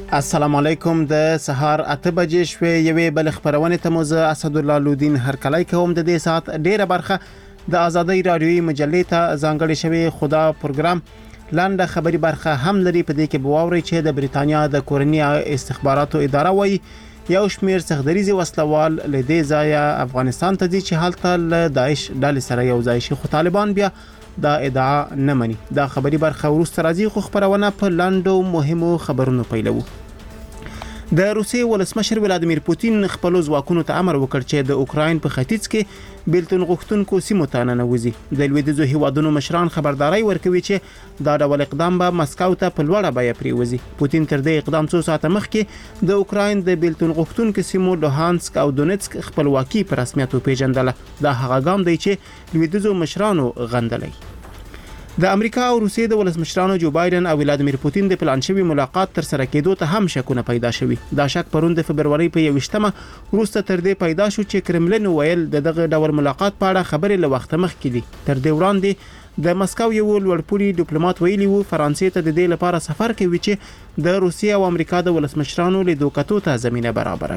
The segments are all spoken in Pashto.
السلام علیکم. د سهار 8 بجې شوې یوې بل خبرونه ته موزه اسد الله لودین هرکلی کوم. د دې ساعت ډیره برخه د ازادۍ رادیوي مجلې ته ځانګړې شوی خدا پروګرام لاندې خبري برخه هم لري. په دې کې بواوري چې د بریتانیا د کورنی استخباراتو اداره وایي یو شمیر سخدریزي وسلوال لدې ځای افغانستان ته ځي چې حالت له داعش ډلې سره یو ځای شي، خو طالبان بیا دا ادعا نه مني. دا خبري برخه ورسته راځي، خو خبرونه په لاندو مهمو خبرونو پیلوو. د روسیې ولسمشر ولادیمیر پوتین خپل ځواکونو ته امر وکړ چې د اوکراین په ختیځ کې بیلتون غوښتونکو سیمو ته ننوځي. د لویدیځو هیوادونو مشران خبرداري ورکوي چې دا ډول اقدام به مسکو ته په لوړه بیه پریوزي. پوتین تر دې اقدام څو ساعته مخکې د اوکراین د بیلتون غوښتونکو سیمو لوهانسک او دونیتسک خپلواکي په رسمیت وپیژندله. دا هغه ګام دی چې لویدیځو مشرانو غندلی. د امریکا او روسیې د ولسمشرانو جو بایدن او ولادیمیر پوتین د پلان شوی ملاقات تر سره کېدو ته هم شکونه پیدا شوي. دا شک پرون د فبرवरी په 21مه وروسته تر دې پیدا شو چې کرملین ویل دغه ډول ملاقات په اړه خبرې له وخت مخکې دي. تر دې وړاندې د مسکو یو لوړپوړي ډیپلوماټ ویلي وو فرانسې ته د دې لپاره سفر کوي چې د روسیې او امریکا د ولسمشرانو لیدو کتو ته زمينه برابر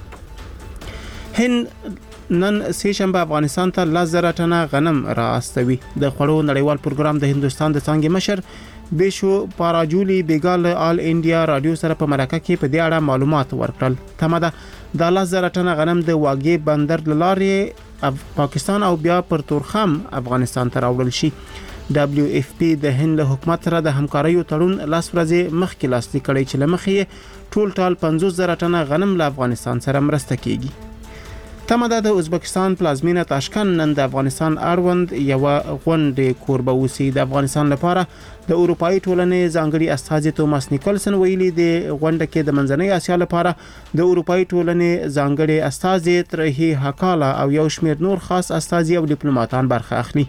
کړي. هند نن سه شنبه افغانستان ته 10,000 ټنه غنم را استوي. د خوړو نړیوال پروګرام د هندستان د څنګه مشر بیشو پاراجولی بیګال آل انډیا رادیو سره په مرکه کې په دې اړه معلومات ورکړل. تمه ده د 10,000 ټنه غنم د واګې بندر لارې پاکستان او بیا پر تورخم افغانستان ته راوړل شي. WFP د هند حکومت سره د همکاریو تړون لاس ورځې مخکې لاسلیک کړی چې لمخې ټول 50,000 ټنه غنم له افغانستان سره مرسته کیږي. تمه ده د ازبکستان پلازمینه تاشکند نن د افغانستان اړوند یو غونډه کوربه وسی. د افغانستان لپاره د اروپאי ټولنې ځانګړي استاذ توماس نیکلسن ویلي د غونډه کې د منځنۍ اسیا لپاره د اروپאי ټولنې ځانګړي استاذ ترهی حکاله او یو شمیر نور خاص استاذ او ډیپلوماټان برخه اخلي.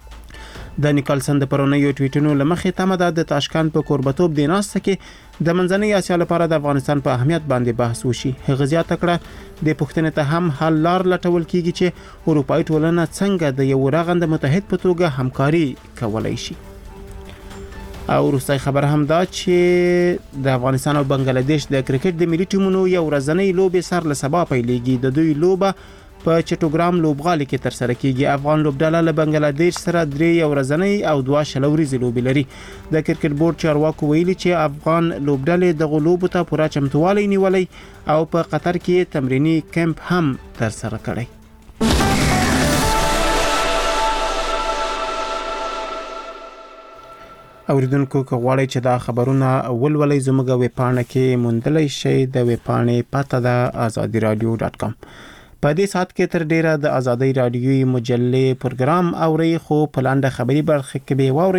د نیکلسن د پرونیو ټویټونو لمخې تمه ده د تاشکند په کوربتوب د ناسته کې د منځنۍ اسیا لپاره د افغانستان په اهمیت باندې بحث وشي. هغه زیاته کړه د پښتنې ته هم حل لار لټول کیږي چې اروپאי ټولنه څنګه د یو رغند متحد په توګه همکاري کولای شي. او وروستۍ خبر هم دا چې د افغانستان او بنگلاديش د کرکټ د ملي ټیمونو یو ورځنۍ لوبه سر له سبا پیلېږي. د دوی لوبه په چټوګرام لوبغالي کې تر سره کیږي. افغان لوبډله له بنگلاديش سره 3 ورځنۍ او 2 شلوريزي لوبې لري. د کرکټ بورډ چارواکو ویلي چې افغان لوبډلې د غلوب ته پوره چمتووالی نیولې او په قطر کې تمرینی کیمپ هم تر سره کړی. اوریدونکو که غواړئ چې دا خبرونه ولولئ زموږ ویبپاڼه کې موندلی شئ. د ویبپاڼې پته ده azadiradio.com. په دې ساعت کې تر ډیره د ازادۍ رادیوي مجلې پروګرام اوري، خو په لاندې خبري برخه کې به واوري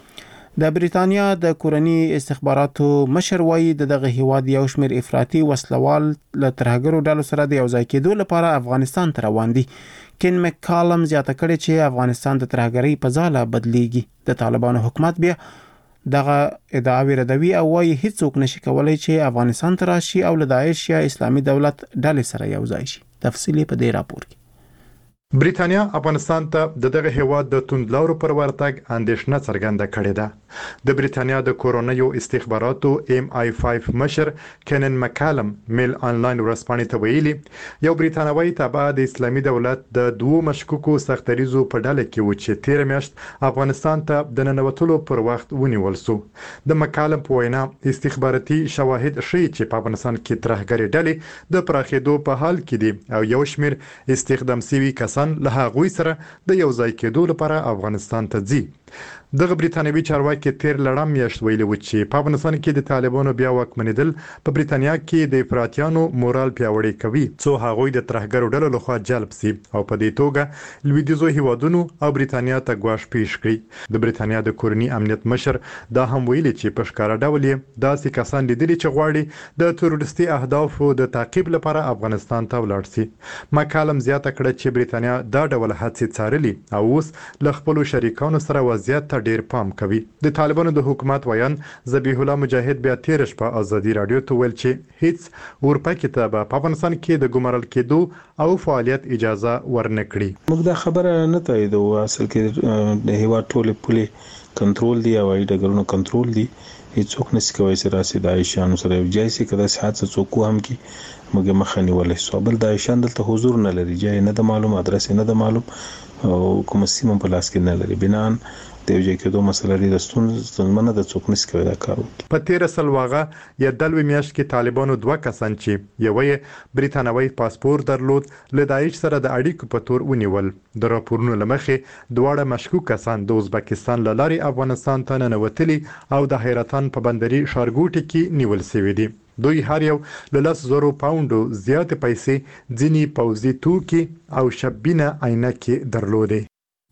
چې د بریتانیا د کورنی استخباراتو مشر وایي دغه هیواد یو شمیر افراطي وسلوال له ترهګرو ډلو سره د یو ځای کېدو لپاره افغانستان ته روان دي. کین مکالم زیاته کړي چې افغانستان د ترهګرۍ په ځاله بدلیږي. د طالبانو حکومت بیا دغه ادعاوی ردوي او وايي هیڅوک نشي کولای چې افغانستان ته راشي او له داعش یا اسلامي دولت ډلې سره یو ځای شي. تفصیلی په دې راپور کې بریتانیا افغانستان ته دغه هیواد د توندلارو پر ورتګ اندېښنه څرګنده کړې ده. د بریتانیا د کورونیو استخباراتو MI5 مشر کینن مکالم میل آنلاین ورسپانې ته ویلي یو بریتانوي تابع د اسلامي دولت د 2 مشکوکو سختریزو په ډله کې و چې 13 میاشت افغانستان ته د ننوتلو پر وخت ونیول شو. د مکالم په وینا استخباراتي شواهد ښيي چې په افغانستان کې ترهګري ډلې د پراخېدو په حال کې دي او یو شمیر استخدام شوي کسان له هغوی سره د یو ځای کېدو لپاره افغانستان ته ځي. دغه بریتانوي چارواکي تیر لړم میاشت ویلي و چې په افغانستان کې د طالبانو بیا واکمنېدل په بریتانیا کې د افراطیانو مورال پیاوړی کوي څو هغوی د ترهګرو ډلو لخوا جلب شي او په دې توګه لویدیځو هیوادونو او بریتانیا ته ګواښ پیښ کړي. د بریتانیا د کورنی امنیت مشر دا هم ویلي چې په ښکاره ډول داسې کسان لیدلي چې غواړي د تروریستي اهدافو د تعقیب لپاره افغانستان ته ولاړ شي. مکالم زیاته کړه چې بریتانیا دا ډول هڅې څارلي او اوس له خپل شریکانو سره وضعیت ته ډیر پام کوي. د طالبانو د حکومت ویان ذبیح الله مجاهد بیا تیر شپه ازادي رادیو ته ویل چې هیڅ اروپا کتابه په افغانستان کې د ګمارل کېدو او فعالیت اجازه ورنکړي. موږ دا خبره نه تاییدو. اصل کې د هیواد ټولې پولې کنټرول دی او هوایي ډګرونو کنټرول دی. هیڅوک نشي کولی چې راسي د عایشانو سره یو ځای شي. که داسې حادثه څوک هم کړي موږ مخه نیولی شو. بل د عایشان دلته حضور نه لري، ځای نه ده معلوم، ادرس نه ده معلوم او کومه سیمه په لاس کې نه لري. بنان د یو ځای کېدو مسله لري، د ستونزمنه د څوک نشي کولی دا کار وکړي. په 13 سلواغه یا دلوي میاشت کې طالبانو 2 کسان چې یو یې بریتانوي پاسپورت درلود له داعش سره د اړیکو په تور ونیول. د راپورونو لمخې دواړه مشکوک کسان د ازبکستان له لارې افغانستان ته ننوتلي او د حیرتان په بندري ښارګوټي کې نیول شوي دي. دوی هر یو له 10,000 پاونډو زیات پیسې، ځینی پوځي توکي او شبینه عینکې درلودې.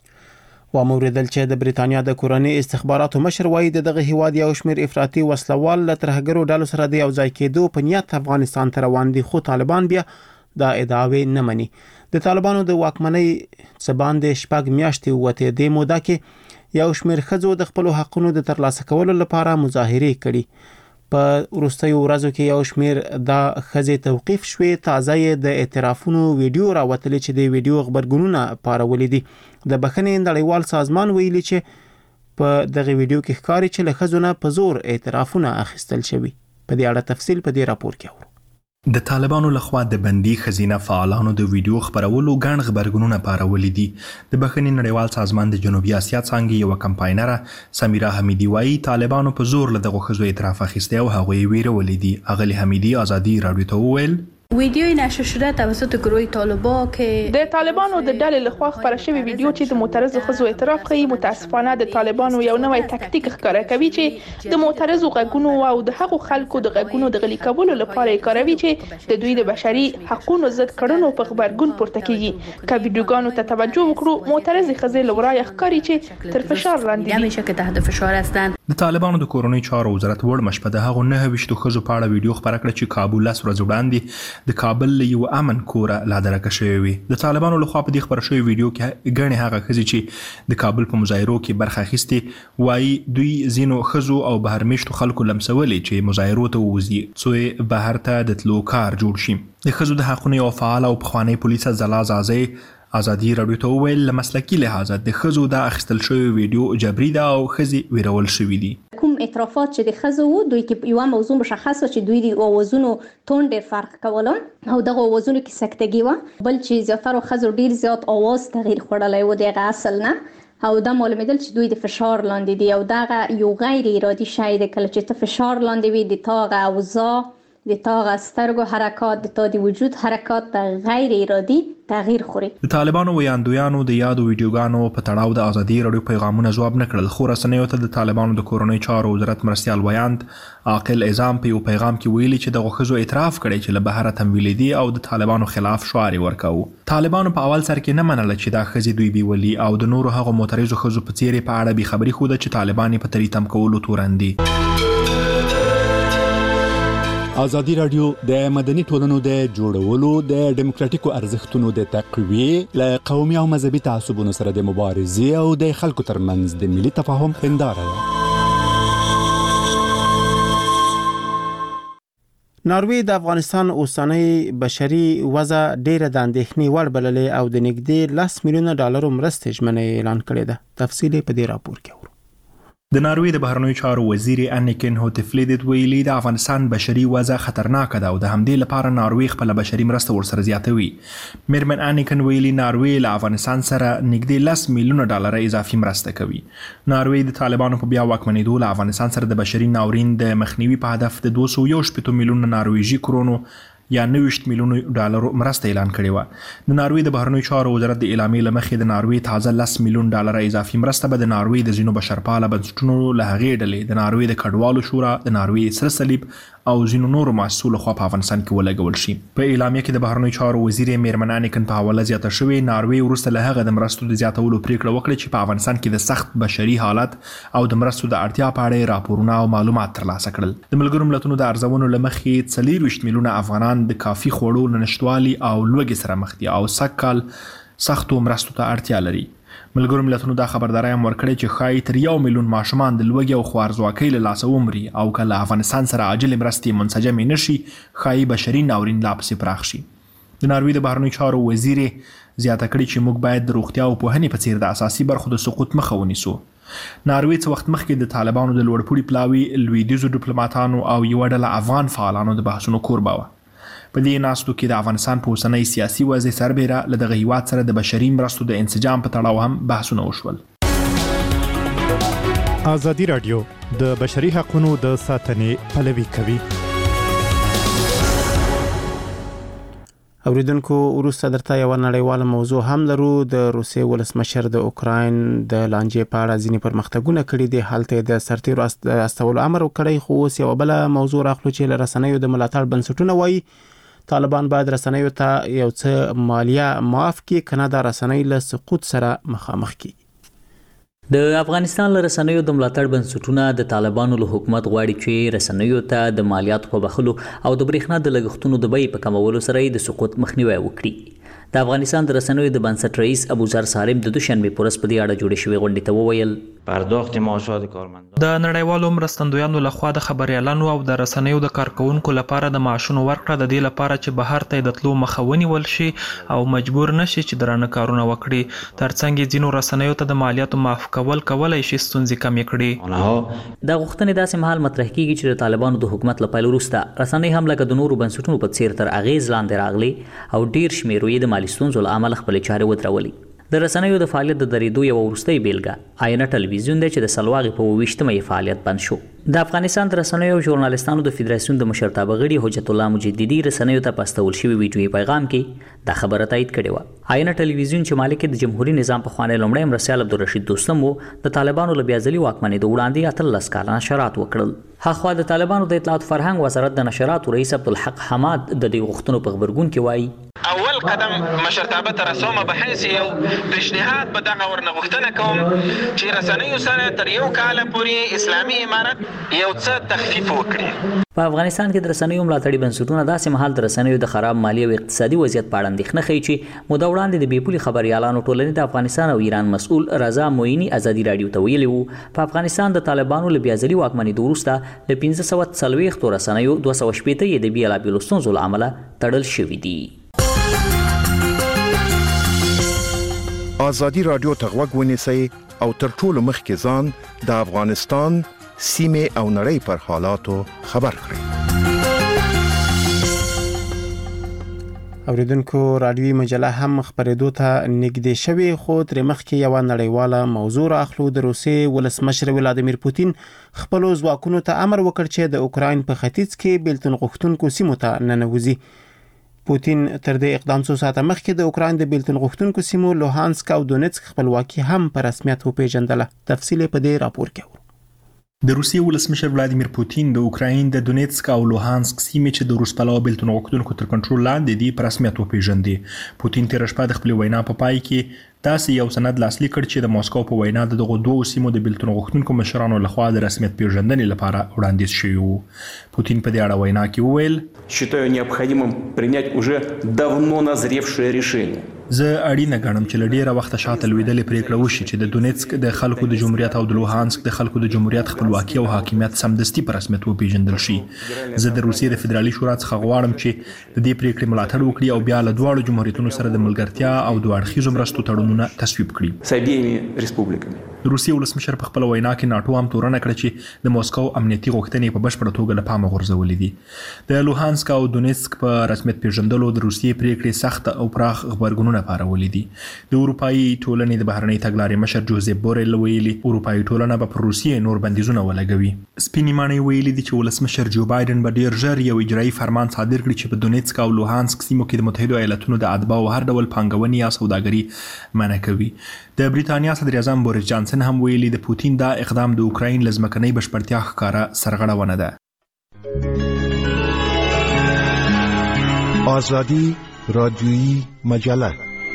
و موردل چې د بریتانیا د کورنۍ استخباراتو مشر وایي دغه هیواد یو شمېر افراطي وسلوال له ترهګرو ډلو سره د یو ځای کېدو په نیت افغانستان ته روان دي، خو طالبان بیا دا ادعاوې نه مني. د طالبانو د واکمنۍ څه باندې 4 میاشتې وته د موده کې یو شمېر ښځو د خپل حقونو د ترلاسه کولو لپاره مظاهرې کړي. په وروستیو ورځو کې یو شمېر د ښځې توقیف شوې. تازه یې د اعترافونو ویډیو راوتلې چې د ویډیو خبرګونونه پارولې دي. د بخښنې نړیوال سازمان ویلي چې په دغه ویډیو کې ښکاري چې له ښځو نه په زور اعترافونه اخیستل شوي. په دې اړه تفصیل په دې راپور کې اورو. د طالبانو لخوا د بندي خزینه فعالانو د ویډیو خبرولو ګڼ خبرګونونه پارولې دي. د بخښنې نړیوال سازمان د جنوبي اسیا څانګې یو کمپاینره سمیرا حمیدی وايي طالبانو په زور له دغه ښځو اعتراف اخیستی او هغوی ویرولې دي. اغلی حمیدی آزادی رادیو ته وویل ویدیوی نشر شده توسط گروه طالبان که د طالبانو د ډلې لخوا خبره شوی ویډیو چې د معترضو ښځو اعتراف کوي متاسفانه د طالبانو یو نوی تکتیک ښکاره کوي چې د معترضو غږونو او د هغو خلکو د غږونو د غلي کولو لپاره کاروي چې د دوی د بشري حقوقو ضد کړنو په خبرګون پورته کیږي. که ویډیوګانو ته توجه وکړو معترض ښځې لورای ښکاري چې تر فشار لاندې همیشه که تحت فشار هستند. د طالبانو د کورنۍ چارو وزارت وړ مشپه د هغو 9 ښځو په اړه ویډیو خبره کړه چې کابل 10 ورځې وړاندې د کابل له یو امن کوره لادرکه شوی وي. د طالبانو لخوا په دې خبره شوی ویډیو کې ګڼې هغه ښځې چې د کابل په مظاهرو کې برخه اخیستې وایي دوی ځینو ښځو او بهرمېشتو خلکو لمسولې چې مظاهرو ته ووځي څو بهر ته د تلو کار جوړ شي. د ښځو د حقونو یو فعال او پخوانی پولیس زلا زازی آزادی رادیو ته وویل له مسلکي لحاظه د ښځو د اخیستل شوی ویډیو جبري ده او ښځې ویرول شوي دي. کوم اعترافات چې د ښځو وو دوی کې یو موضوع مشخصه چې دوی د اوازونو تون ډېر فرق کولو او دغه اوازونو کې سکتګي و. بل چې زیاتره ښځو ډېر زیات اواز تغییر خوړلی و دغه اصل نه او دا معلومېدل چې دوی د فشار لاندې دي او دغه یو غیر ارادي شی دی. کله چې ته فشار لاندې وي د تا اوضاع د تا سترګو حرکات د تا د وجود حرکات د غیر ارادي تغییر خوري. د طالبانو ویاندویانو د یادو ویډیوګانو په تړاو د آزادي رادیو پیغامونه جواب نه کړل، خو رسنیو ته د طالبانو د کورنۍ چارو وزارت مرستیال ویاند عاقل اعظام په یو پیغام کې ویلي چې دغه ښځو اعتراف کړی چې له بهره تمویل دي او د طالبانو خلاف شعار ورکاوه. طالبانو په اول سر کې نه منله چې دا ښځې دوی بیولي او د نورو هغو معترضو ښځو په څیر په اړه بې خبري ښوده چې طالبان په تریتم کولو تورن دي. ازادي رادیو د مدني ټولنو د جوړولو د ډیموکراتیکو ارزښتونو د تقویې له قومي او مذهبي تعصبونو سره د مبارزې او د خلکو ترمنځ د ملي تفاهم هنداره ده. ناروې د افغانستان اوسنۍ بشري وضع ډېره د اندېښنې وړ بللې او د نږدې 10 میلیونه ډالرو مرستې ژمنه اعلان کړې ده. تفصیل په دې راپور کې اورو. د ناروې د بهرنیو چارو وزیر انیکن هوتفلیدت ویلي د افغانستان بشري وضع خطرناکه ده او د همدې لپاره ناروې خپل بشري مرسته ورسره زیاتوي. میرمن انیکن ویلي ناروې له افغانستان سره نږدې 10 میلیونه ډالر اضافي مرسته کوي. ناروې د طالبانو په بیا واکمنېدو له افغانستان سره د بشري ناورین د مخنیوي په هدف د 260 میلیونه نارویجي کرونو یا 90 میلیونه ډالر مرسته اعلان کړې و. د ناروې د بهرنیو چارو وزارت د اعلامیې له مخې د ناروې تازه 10 میلیون ډالر اضافي مرسته به د ناروې د ځینو بشرپاله بنسټونو له هغې ډلې د ناروې د کډوالو شورا، د ناروې سره صلیب او ځینو نورو مؤسسو لخوا په افغانستان کې ولګول شي. په اعلامیه کې د بهرنیو چارو وزیر میرمن انیکن په حواله زیاته شوې ناروې وروسته له هغه د مرستو د زیاتولو پریکړه وکړه چې په افغانستان کې د سخت بشري حالت او د مرستو د اړتیا په اړه راپورونه او معلومات ترلاسه کړل. د ملګرو ملتونو د ارزونو له مخې 24 میلیونه افغانان د کافي خوړو له نشتوالي او لوږې سره مخ دي او سږکال سختو مرستو ته اړتیا لري. ملګرو ملتونو دا خبرداری هم ورکړی چې ښایي تر 1 میلیون ماشومان د لوږې او خوارځواکۍ له لاسه ومري او که له افغانستان سره عاجلې مرستې منسجمې نه شي ښایي بشري ناورین لا پسې پراخ شي. د ناروې د بهرنیو چارو وزیر زیاته کړې چې موږ باید د روغتیا او پوهنې په څیر د اساسي برخو د سقوط مخه ونیسو. ناروې څه وخت مخکې د طالبانو د لوړپوړي پلاوي لویدیځو ډیپلوماټانو او یوه ډله افغان فعالانو د بحثونو کوربه وه. په دې ناستو کې د افغانستان په اوسنۍ سیاسي وضع سربیره له دغه هیواد سره د بشري مرستو د انسجام په تړاو هم بحثونه وشول. ازادي رادیو د بشري حقوقو د ساتنې پلوي کوي. اوریدونکو وروسته درته یو نړیواله موضوع هم لرو. د روسیې ولسمشر د اوکراین د لانجې په اړه ځینې پرمختګونه کړي دي. هلته د سرتیرو استولو امر وکړی، خو اوس یو بل موضوع راخلو چې له رسنیو د ملاتړ بنسټونه وایي طالبان باید رسنیو ته یو څه مالیه معاف کړي، کنه دا رسنۍ له سقوط سره مخامخ کړي. د افغانستان له رسنیو د ملاتړ بنسټونه د طالبانو له حکومت غواړي چې رسنیو ته د مالیاتو په بخښلو او د برېښنا د لګښتونو د بیې په کمولو سره د سقوط مخنیوی وکړي. د افغانستان د رسنیو د بنسټ رئیس ابوذر سالم د دوشنبه په ورځ په دې اړه جوړې شوې غونډې ته وویل پرداخت معاشات کارمندان د نړیوالو مرستندویانو لخوا د خبريالانو او د رسنیو د کارکونکو لپاره د معاشونو ورکړه د دې لپاره چې بهر ته د تلو مخه ونیول شي او مجبور نشي چې درانه کارونه وکړي. ترڅنګ ځینو رسنیو ته د مالیاتو معاف کولای شي ستونزې کمې کړي. دا غوښتنې داسې مهال مطرح کیږي چې د طالبانو د حکومت له پیل وروسته رسنۍ هم لکه د نورو بنسټونو په څیر تر اغیز لاندې راغلي او ډیر شمیر یې د مالی ستونزو له امله خپل چارې ودرولې. د رسنیو د فعالیت د درېدو یو وروستۍ بیلګه آینه ټلویزیون دی چې د سلواغې په 28مه فعالیت بند شو. د افغانستان د رسنیو او ژورنالستانو د فدراسیون د مشرتابه غړي حجت الله مجددي رسنیو ته پاستول شوی ویډیوي پیغام کې دا خبره تایید کړې و. آینه ټلویزیون چې مالک د جمهوریت نظام په خوانی لومړی مرسیال عبدالرشید دوستم وو د طالبانو له بیازلي واکمنۍ د وړاندې 13 کاله نشرات وکړل. هاخوا د طالبانو د اطلاعات فرهنګ وزارت د نشراتو رئیس عبدالحق حماد د دې غوښتنو په خبرګون کې وایي اول قدم مشرتابه ته رسومه به حیث یو پیشنهاد به دغه ورنه غوښتنه کوم چې رسنیو سره تر یو کال پورې اسلامي امارت یو څه تخفیف وکړي. په افغانستان کې د رسنیو ملاتړي بنسټونه داسې مهال د رسنیو د خراب مالی او اقتصادي وضعیت په اړه اندېښنه ښیي چې موده وړاندې د بیپولي خبريالانو ټولنې د افغانستان او ایران مسؤل رضا مویني ازادي رادیو ته ویلي وو په افغانستان د طالبانو له بیازلي واکمنۍ وروسته له 1540 رسنیو 280 یې د بیلابېلو ستونزو له امله تړل شوي دي. ازادي رادیو ته غوږ ونیسئ او تر ټولو مخکې ځان د افغانستان سیمه او نړۍ پر حالاتو خبر کړئ. اوریدونکو رادیوي مجله هم خبرېدو ته نږدې شوی، خو تر مخکې یو نړیواله موضوع راخلو. د روسیې ولسمشر ولادیمیر پوتین خپل ځواکونو ته امر وکړ چې د اوکراین په ختیځ کې بیلتون غوښتونکو سیمو ته ننوځي. پوتین تر دې اقدام څو ساعته مخکې د اوکراین د بیلتون غوښتونکو سیمو لوهانسک او دونیتسک خپلواکي هم په رسمیت وپیژندله. تفصیل په دې راپور کې. د روسیې ولسمشر ولادیمیر پوتین د اوکراین د دونیتسک او لوهانسک سیمې چې د روس پلوه بیلتون غوښتونکو تر کنټرول لاندې دي په رسمیت وپیژندې. پوتین تیر شپه د خپل وینا په پای کې داسې یو سند لاسلیک کړ چې د موسکو په وینا دغه دوه سیمو د بیلتون غوښتونکو مشرانو لخوا د رسمیت پیژندنې لپاره وړاندیز شوی وو. پوتین په دې اړه وینا کې وویل считаю необходимым принять уже давно назревшее решение. زه اړینه ګڼم چې له ډیره وخته شاته لویدلې پریکړه وشي چې د دونیتسک د خلکو د جمهوریت او د لوهانسک د خلکو د جمهوریت خپلواکي او حاکمیت سمدستي په رسمیت وپیژندل شي. زه د روسیې د فدرالي شورا څخه غواړم چې د دې پریکړې ملاتړ وکړي او بیا له دواړو جمهوریتونو سره د ملګرتیا او د اړخیزو مرستو تړونونه تصویب کړي. с обеими республиками. روسیې ولسمشر په خپل وینا کې ناتو هم تورنه کړ چې د موسکو امنیتي غوښتنې په بشپړه توګه له پامه غورځولې دي. د لوهانسک او دونیتسک په رسمیت پیژندلو د روسیې پریکړې سخت او پراخ خبرګونونه پارولې دي. د اروپאי ټولنې د بهرنۍ تګلارې مشر جوزيف بورل ویلي اروپאי ټولنه به پر روسیې نور بندیزونه ولګوي. سپینې مانې ویلي دي چې ولسمشر جو بایدن به ډیر ژر یو اجرایي فرمان صادر کړي چې په دونیتسک او لوهانسک سیمو کې د متحده ایالاتونو د اتباعو هر ډول پانګونې یا سوداګري منع کوي. د بریتانیا صدر اعظم بوریس جانسن هم ویلي د پوتین دا اقدام د اوکراین لزمکنۍ بشپړتیا ښکارا سرغړونه ده. ازادي رادیویی مجله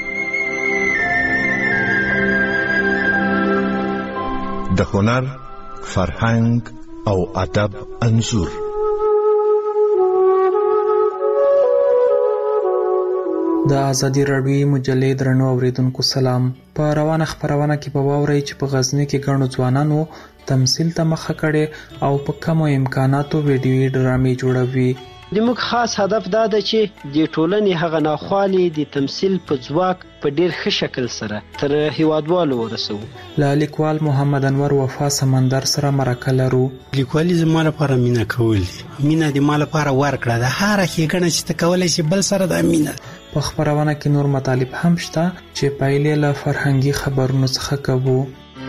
د هنر، فرهنګ او ادب انځور. د ازادي رادیویی مجلې درنو اوریدونکو سلام. په روانه خبرونه کې په واوري چې په غزنی کې ګڼو ځوانانو تمثيل ته مخه کړي او په کمو امکاناتو ویډیوي ډرامې جوړوي. زموږ خاص هدف دا ده چې د ټولنې هغه ناخوالې د تمثیل په ځواک په ډیر ښه شکل سره تر هیوادوالو ورسوو. له لیکوال محمد انور وفا سمندر سره مرکه لرو. لیکوالي زما لپاره مینه کول دي. مینه د ما لپاره ورکړه ده. هر ښېګڼه چې ته کولی شي بل سره د مینه. په خپرونه کې نور مطالب هم شته چې پایلې له فرهنګي خبرونو څخه کوو.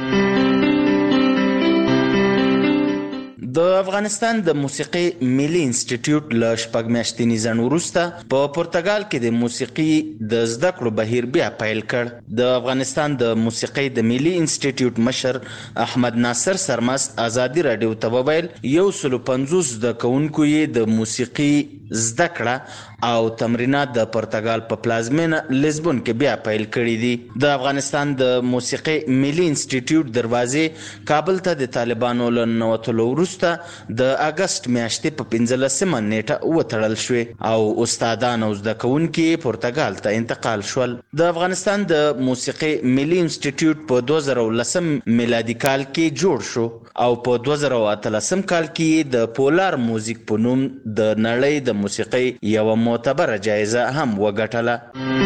د افغانستان د موسیقي ملي انسټیټیوټ له شپږ میاشتني ځنډ وروسته په پرتګال کې د موسیقي د زده کړو بهیر بیا پیل کړ. د افغانستان د موسیقي د ملي انسټیټیوټ مشر احمد ناصر سرمست ازادي راډیو ته وویل 150 زده کوونکو یې د موسیقي زده کړه او تمرینات د پرتګال په پلازمینه لیزبون کې بیا پیل کړي دي. د افغانستان د موسیقي ملي انسټیټیوټ دروازې کابل ته د طالبانو له ننوتلو وروسته د اگست میاشتې په 15مه نیټه وتړل شوې او استادان او زده کوونکي پرتګال ته انتقال شول. د افغانستان د موسیقي ملي انسټیټیوټ په 2010 میلادي کال کې جوړ شو او په 2013 کال کې د پولار موزیک په نوم د نړۍ د موسیقي یو معتبره جایزه هم وګټله.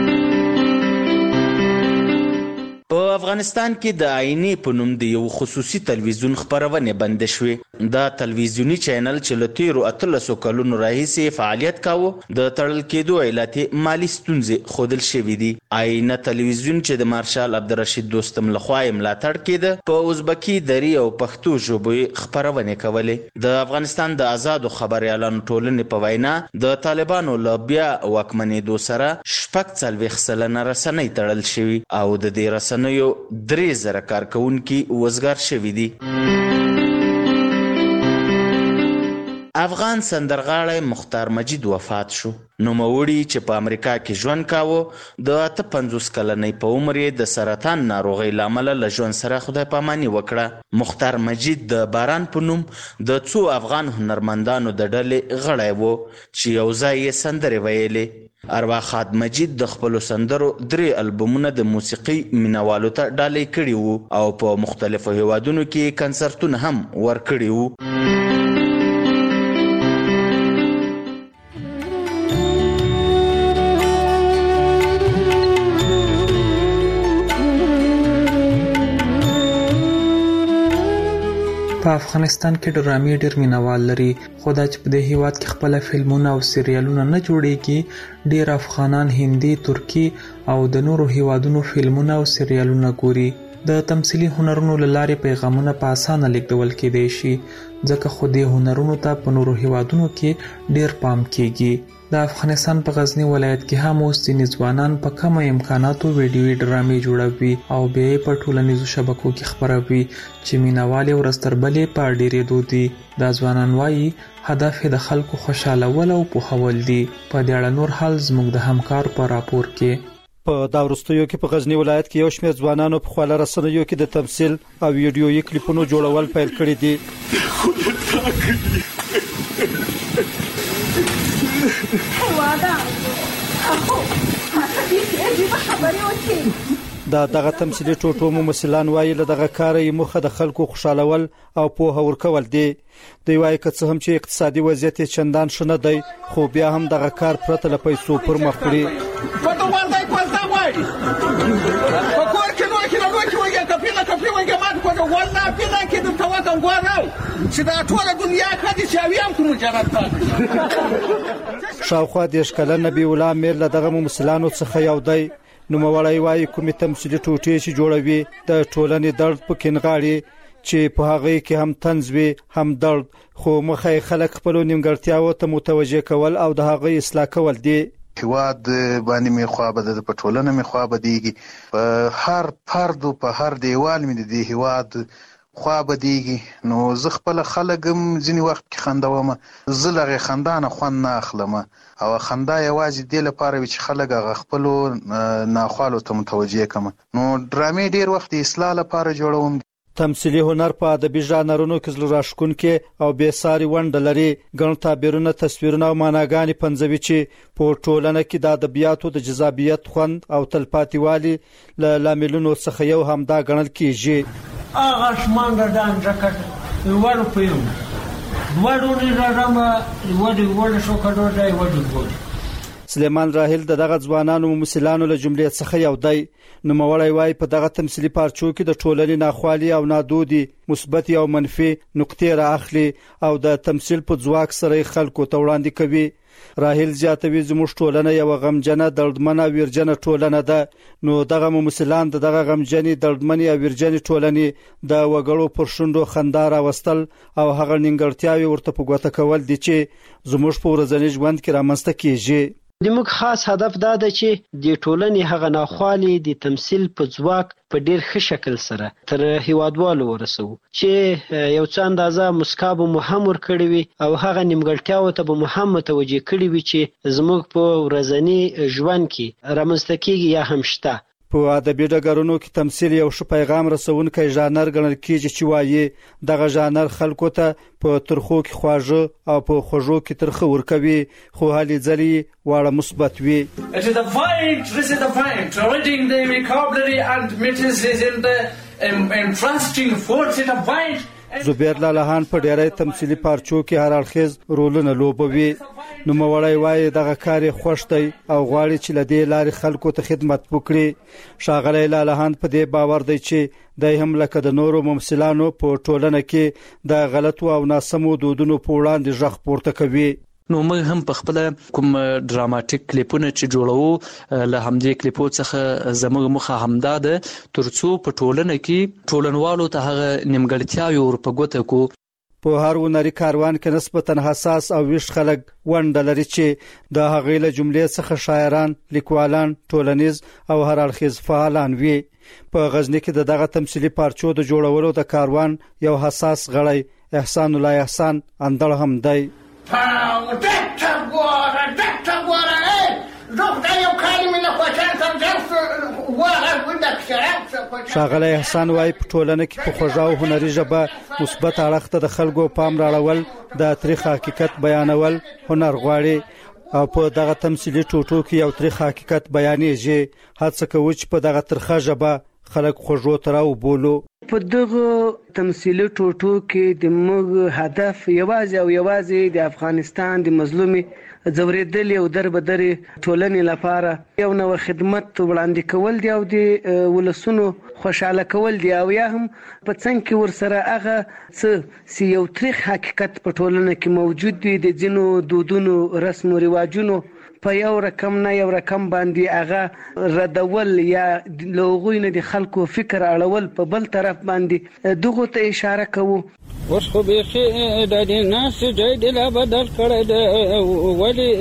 په افغانستان کې د آینې په نوم د یو خصوصي تلویزیون خپرونې بند شوې. دا تلویزیونی چینل چې له تیرو 13 کلونو راهیسې فعالیت کاوه د تړل کېدو علت مالی ستونزې ښودل شوې دي. آینه تلویزیون چې د مارشال عبدالرشید دوستم لخوا ملاتړ کېده په ازبکي، دری او پښتو ژبو خپرونې کولې. د افغانستان د آزادو خبریالانو ټولنې په وینا د طالبانو له بیا واکمنېدو سره 40% رسنۍ تړل شوي او د دې رسنیو 3000 کارکونکي وزګار شوي دي. افغان سندرغاړی مختار مجید وفات شو. نوموړي چې په امریکا کې ژوند کاوه د 58 کلنۍ په عمر یې د سرطان ناروغۍ له امله له ژوند سره خدای پاماني وکړه. مختار مجید د باران په نوم د څو افغان هنرمندانو د ډلې غړی و چې یو ځای یې سندرې ویلې. ارواښاد مجید د خپلو سندرو 3 البومونه د موسیقي مینوالو ته ډالۍ کړي وو او په مختلفو هیوادونو کې کنسرتونه هم ورکړي وو. په افغانستان کې ډرامې ډېر مینوال لري، خو دا چې په دې هیواد کې خپل فلمونه او سریالونه نه جوړیږي. ډېر افغانان هندي، ترکی او د نورو هیوادونو فلمونه او سریالونه ګوري. د تمثیلي هنرونو له لارې پیغامونه په اسانه لیږدول کېدای شي، ځکه خو دې هنرونو ته په نورو هیوادونو کې ډېر پام کېږي. د افغانستان په غزنی ولایت کې هم اوس ځینې ځوانان په کمه امکاناتو ویډیوي ډرامې جوړوي او بیا یې په ټولنیزو شبکو کې خپروي چې مینوال یې ورځ تر بلې په ډېرېدو دي. دا ځوانان وایي هدف یې د خلکو خوشحالول او پوهول دي. په دې اړه نور حال زموږ د همکار په راپور کې. په دا وروستیو کې په غزنی ولایت کې یو شمېر ځوانانو په خواله رسنیو کې د تمثیل او ویډیويي کلیپونو جوړول پیل کړي دي. دغه تمثیلي ټوټو ممثلان وایي له دغه کار یې موخه د خلکو خوشالول او پوهه ورکول دي. دوی وایي که څه هم چې اقتصادي وضعیت چندان ښه نه دی، خو بیا هم دغه کار پرته له پیسو پر مخ وړي. شاوخوا 10 کلن نبی الله میر له دغه ممثلانو څخه یو دی. نوموړی وایي کومې تمثیلي ټوټې چې جوړوي د ټولنې درد پکې نغاړي چې په هغه کې هم طنز وي هم درد، خو مخه خلک خپل نیمګړتیاو ته متوجه کول او د هغه اصلاح کول دي. هیواد باندې می خوا بده په ټولنه می خوا بدیږي، په هر فرد او په هر دیوال می د هیواد خوا بدیږي. نو زه خپل خلګم ځینی وخت کې خندوم، زه لغه خندانه خوند نه اخلم او خندا یوازې د لپاره چې خلک هغه خپل ناخوالو ته متوجه کړم. نو ډرامې ډیر وخت اصلاح لپاره جوړوم. تمثیلي هنر په ادبي ژانرونو کې زړه راښکونکي او بې ساري ونډه لري. ګڼ تعبیرونه، تصویرونه او معناګانې پنځوي چې په ټولنه کې د ادبیاتو د جذابیت، خوند او تلپاتېوالي له لاملونو څخه یو همدا ګڼل کېږي. آغاش مانده دان جکت ورو پیوم دوړو راځم وړ شو کډو دی وړ سلیمان راحل دغه ځوانانو ممثلانو له جملې څخه یو دی. نو مولای وای په دغه تمثيلي پارچو کې د ټولنې ناخوالي او نادودي مثبت او منفي نقطې را اخلي او د تمثيل په ځواک سره خلکو ته وړاندې کوي. راحل زیاتوي زموږ ټولنه یو غمجنه دردمنه ویرجنه ټولنه ده. نو دغه ممثلان دغه غمجنې دردمنې او ویرجنې ټولنې د وګړو پر شونډو خندا راوستل او هغه نیمګړتیاوي ورته په ګوته کول دي چې زموږ په ورځني ژوند کې رامنځته کیږي. زموږ خاص هدف دا ده چې د ټولنې هغه ناخوالي د تمثيل په ځواک په ډیر ښه شکل سره تر هیوادوالو ورسو چې یو څه اندازه مسکا به مو هم ورکړي وي او هغه نیمګړتیاو ته به مو هم متوجه کړي وي چې زموږ په ورځني ژوند کې رامنځته کیږي یا هم شته. په ادبي ډګرونو کې تمثيل یو ښه پیغام رسونکی ژانر ګڼل کیږي چې وایي دغه ژانر خلکو ته په ترخو کې خواږه او په خوږو کې ترخه ورکوي خو هلي ځلي واړه مثبت وي. It is the point reading the vocabulary and matters is in the interesting force in the point. زبیر لالهان په ډیری تمثيلي پارچو کې هر اړخیز رولونه لوبوي. نو مولای وای دغه کار خوښ دی او غواړي چې لدې لارې خلکو ته خدمت وکړي. شاغلی لالهان په دې باور دی چې د هم لکه د نورو ممثلانو په ټولنه کې د غلطو او ناسمو دودونو په وړاندې ژغ پورته کوي. نو موږ هم په خپل کوم ډراماتیک کلیپونه چې جوړو له همدې کلیپو څخه زموږ مخه همدا ده ترڅو په ټولنه کې ټولنوالو ته هغه نیمګړتیاوي ورپه ګوته کو. په هر ونري کاروان کې نسبتا حساس او ویش خلک ونډه لري چې د هغې له جملې څخه شاعران، لیکوالان، ټولنیز او هر اړخیز فعالان وي. په غزنی کې دغه تمثيلي پارچو د جوړولو د کاروان یو حساس غړی احسان الله احسان اندړ هم دی. شاغلی احسان وای په ټولنه کې په خوځاو هنري ژبه مثبت اړخ ته د خلکو پام راړول د تاریخ حقیقت بیانول هنر غواړي او په دغه تمثيلي ټوټو کې یو تاریخ حقیقت بیانېږي. هڅه کوي چې په دغه ترخه ژبه خلک خوځو تراو بولو. په دغه تمثيلي ټوټو کې د موږ هدف یوازې د افغانستان د مظلومي ځورېدل او دربدري ټولنې لپاره یو نو خدمت وړاندې کول دی او د ولسونو خوشاله کول دی او یا هم په څنګه کې ورسره هغه څه یو تاریخ حقیقت په ټولنه کې موجود دی د جنو دودونو رسم او رواجونو په یو رقم نه یو رقم باندې هغه ردول یا لوغوینه د خلکو فکر اړول په بل طرف باندې دغه ته اشاره کوو. اوس خو به د دې ناس جای د لا بدل کړی دی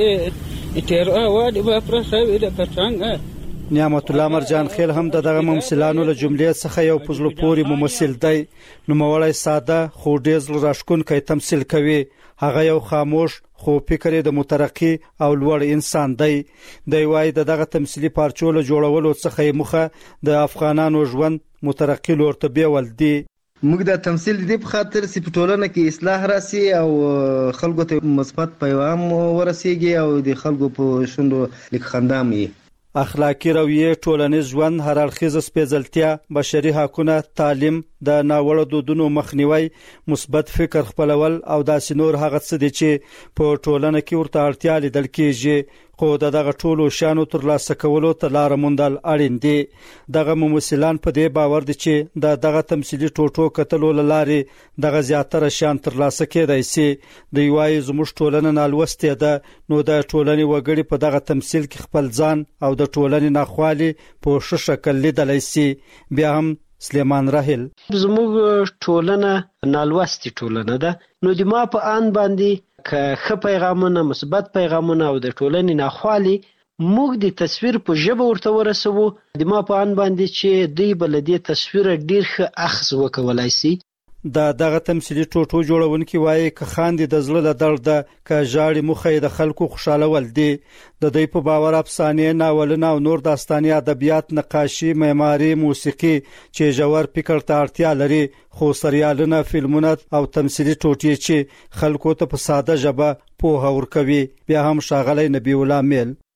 ولی تیر اواد به پرسوي د پڅنګ. نعمت الله مرجان خیل هم دغه ممثلانو له جملې څخه یو پزلو پوری ممثل دی. نو مولای ساده خو ډیر راشکون کوي تمثيل کوي. هغه یو خاموش خو فکر د مترقی او لوړ انسان دی. دی وای دغه تمثيلي پارچو له جوړولو څخه مخه د افغانانو ژوند مترقی لور ته بیول دی. موږ د تمثيل د په خاطر چې په ټولنه کې اصلاح راسي او خلکو ته مثبت پیغام ورسیږي او د خلکو په شوندو لیک خندام وي. اخلاقی رویه ټولنیز ژوند هر اړخیز سپېڅلتیا بشري حقوقونه تعلیم د ناوړه دودونو مخنیوي مثبت فکر خپلول او داسې نور هغه څه دي چې په ټولنه کې ورته اړتیا لیدل کېږي خو دغه ټولو شانو تر لاسه کولو ته لار موندل اړین دي. دغه ممثلان په دې باور دي چې دغه تمثيلي ټوټو کتلو لارې دغه زیاتره شان تر لاسه کېدای شي. د یوای زموږ ټولنه نالوسته ده نو د ټولنې وګړي په دغه تمثيل کې خپل ځان او د ټولنې ناخوالي په ښه شکل لیدلای شي. بیا هم سلیمان راحل زموږ ټولنه نالوستي ټولنه ده نو د ما په ان باندې که ښه پیغامونه مثبت پیغامونه او د ټولنې ناخوالي موږ د تصویر په ژبه ورته ورسوو د ما په ان باندې چې دوی بل دې تصویر ډیر ښه اخذ وکولای شي. دغه تمثيلي ټوټو جوړونکي وایي که خاندي د زړه له درده که ژاړي مخه د خلکو خوشالول دي. د دوی په باور افسانې ناولونه او نور داستاني ادبیات نقاشي معماري موسیقي چې ژور فکر ته اړتیا لري خو سریالونه فلمونه او تمثيلي ټوټې چې خلکو ته په ساده ژبه پوهه ورکوي. بیا هم شاغلی نبی الله میل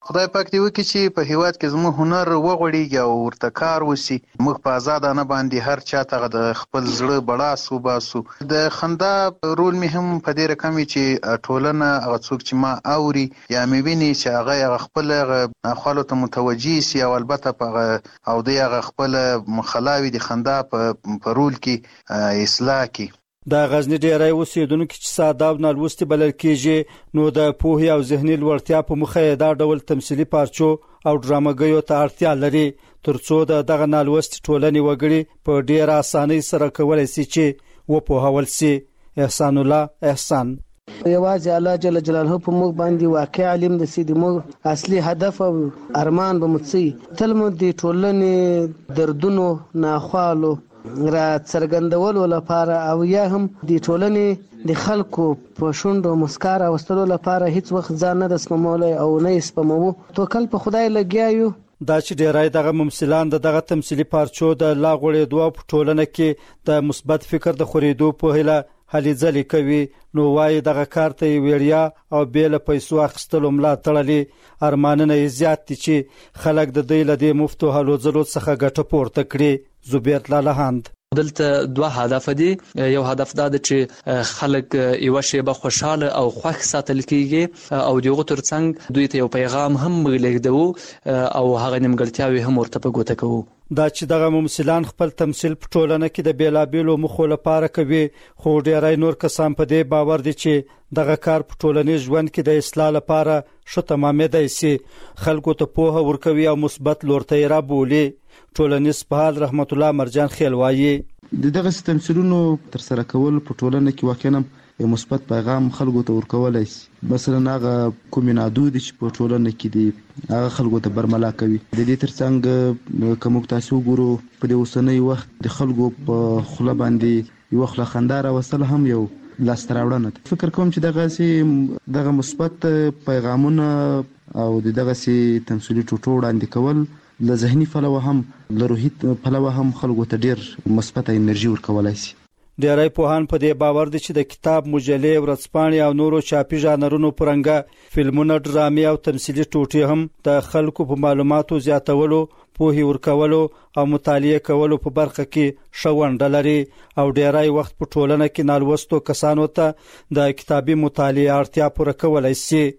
خدای پاک دې وکړي چې په هیواد کې زموږ هنر وغوړېږي او ورته کار وشي. موږ په آزادانه باندې هر چا ته د خپل زړه بړاس وباسو. د خندا رول مې هم په دې رقم چې ټولنه هغه څوک چې ما اوري یا مې ویني چې هغه خپل ناخوالو ته متوجي سي او البته او دوی هغه خپل مخلاوي د خندا په رول کې اصلاح کړي. د غزنی ډیری اوسیدونکو چې ساده او نالوستي بلل کېږي نو د پوهې او ذهني لوړتیا په مخه دا ډول تمثيلي پارچو او ډراماګیو ته اړتیا لري ترڅو دغه نالوستي ټولنې وګړي په ډیره اسانۍ سره کولای شي چې وپوهول شي. احسان الله احسان یوازې الله جل جلاله په موږ باندې واقع علم د سید موږ اصلي هدف او ارمان به مڅي تل مو د ټولنې دردونو ناخوالو را څرګندولو لپاره او یا هم د ټولنې د خلکو په شونډو مسکار واستلو لپاره هیڅ وخت ځان نه د سپمولای او نه سپمو توکل په خدای لګیایو. دا چې ډیری دغه ممثلان دغه تمثيلي پارچو د لاغړې دوه په ټولنه کې د مثبت فکر د خوريدو په هله هلي ځلې کوي نو وايي دغه کار ته ویړیا او بیل پیسو اخستلو ملا تړلې ارمانونه زیات دي چې خلک د دې لدې مفتو هلو ځلو څخه ګټه پورته کړي. زبیر لالهاند دلته دوه هدف دي. یو هدف دا دی چې خلک یو شیبه خوشاله او خوښ ساتل کیږي او دغه ترڅنګ دوی ته یو پیغام هم لګیدو او هغه نیمګړتیاوي هم ورته په ګوته کوو. دا چې دغه ممثلان خپل تمثيل په ټولنه کې د بیلابیلو مخو لپاره کوي خو ډیری نور کسان په دې باور دي چې دغه کار په ټولنیز ژوند کې د اصلاح لپاره شته تمامېدای شي. خلکو ته پوهه ورکوي او مثبت لور ته را بولي. ټولنیز فعال رحمت الله مرجان خیل وایي دغه تمثيلونو تر سره کول په ټولنه کې واقعا یو مثبت پیغام خلکو ته ورکولای شي. مثلا هغه کومینادو دي چې په ټولنه کې دي هغه خلکو ته برملا کوي. د دې ترڅنګ کوم تاسو ګورو په دې اوسنۍ وخت د خلکو په خله باندې یو خله خنداره وصل هم یو لاستراوړنه. فکر کوم چې دغه مثبت پیغامونه او دغه تمثيلي ټوټو وړاندې کول له ذهني پلوه هم له روحي پلوه هم خلکو ته ډیر مثبت انرژي ورکولای شي. ډیری پوهان په دې باور دي چې د کتاب مجلې ورځپاڼې او نورو چاپي ژانرونو پرنګه فلمونه ډرامې او تمثيلي ټوټې هم د خلکو په معلوماتو زیاتولو پوهې ورکولو او مطالعه کولو په برخه کې شوند لري او ډیری وخت په ټولنه کې نالوستو کسانو ته د کتابي مطالعه اړتیا پوره کولای شي.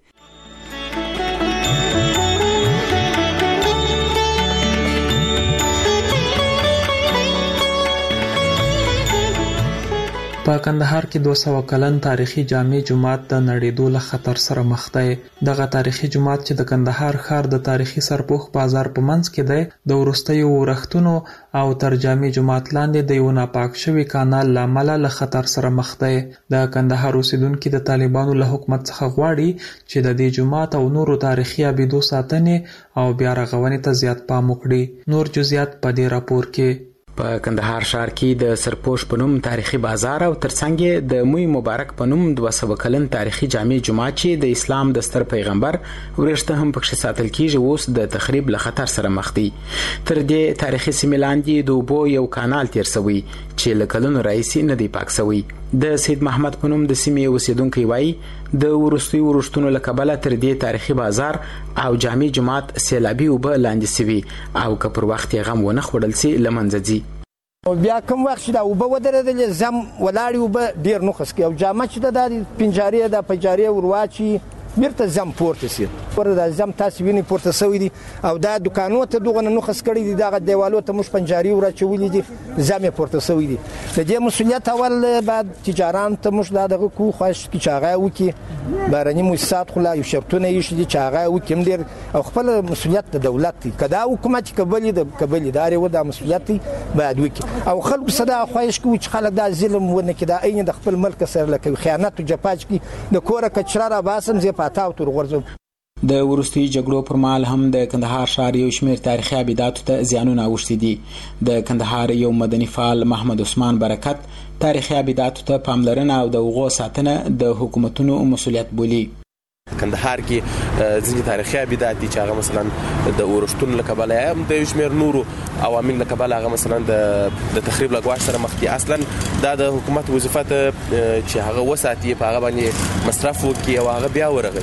په کندهار کې 200 کلن تاریخي جامع جومات د نړیدو له خطر سره مخ دی. دغه تاریخي جومات چې د کندهار ښار د تاریخي سرپوښ بازار په منځ کې دی د وروستیو ورښتونو او تر جامع جومات لاندې د یو ناپاک شوي کانال له امله له خطر سره مخ دی. د کندهار اوسیدونکي د طالبانو له حکومت څخه غواړي چې د دې جومات او نورو تاریخي ابیدو ساتنې او بیا رغونې ته زیات پام وکړي. نور جزئیات په دې راپور کې. په کندهار ښار کې د سرپوش په نوم تاریخي بازار او ترڅنګ د موی مبارک په نوم 200 کلن تاریخي جامع جومات چې د اسلام د ستر پیغمبر ورشته هم پکښ ساتل کیږي اوس د تخریب له خطر سره مخ دي. تر دې تاریخي سیمې لاندې د اوبو یو کانال تیر شوی چې له کلونو راهیسې نه دی پاک شوی. د سید محمد په نوم د سیمې اوسیدونکي وایي د وروستي ورښتونو له کبله تر دې تاریخي بازار او جامع جومات سیلابي اوبه لاندې سوي او که پر وخت یې غم ونه خوړل سي له منځه ځي. بیا کوم وخت چې دا اوبه ودرېدلې زم ولاړې اوبه ډېر نقص کوي او جامع چې د پنجارې د پنجارې ورواچي بیرته زم پورته سي ورته زم تاسو ویني پورته سوي دي او دا دکانو ته دغه نقص کړی دي دغه دیوالو ته مش پنجاري ورچولې دي زم پورته سوي دي. د دې مسولیت اول بعد تجاران ته مش دغه کو خوښ کی چاغه وکي بارني مؤسسات خلا یو شرطونه یې شي چاغه وکم ډیر او خپل مسولیت د دولت دی کدا حکومت کبلی د کبلی داري و د مسولیت بعد وکي او خلک صدا خوښ کو چې خلک دا ظلم ونه کدا عین د خپل ملک سره لکه خیانت او جفاج کی د کوره کچرا را باسم زی پاتاو تر غرزم. د وروستي جګړو پر مهال هم د کندهار ښار یو شمېر تاریخي ابیداتو ته زیانونه اوښتي دي. د کندهار یو مدني فعال محمد عثمان برکت تاریخي ابیداتو ته پاملرنه او د هغو ساتنه د حکومتونو مسولیت بولي. کندهار کې ځینې تاریخي ابیدات دي چې هغه مثلا د ورښتونو له کبله هم د یو شمېر نورو عوامل له کبله هغه مثلا د تخریب له ګواښ سره مخ دي. اصلا دا د حکومت وظیفه ده چې هغه وساتي په هغه باندې مصرف وکړي او هغه بیا ورغوي.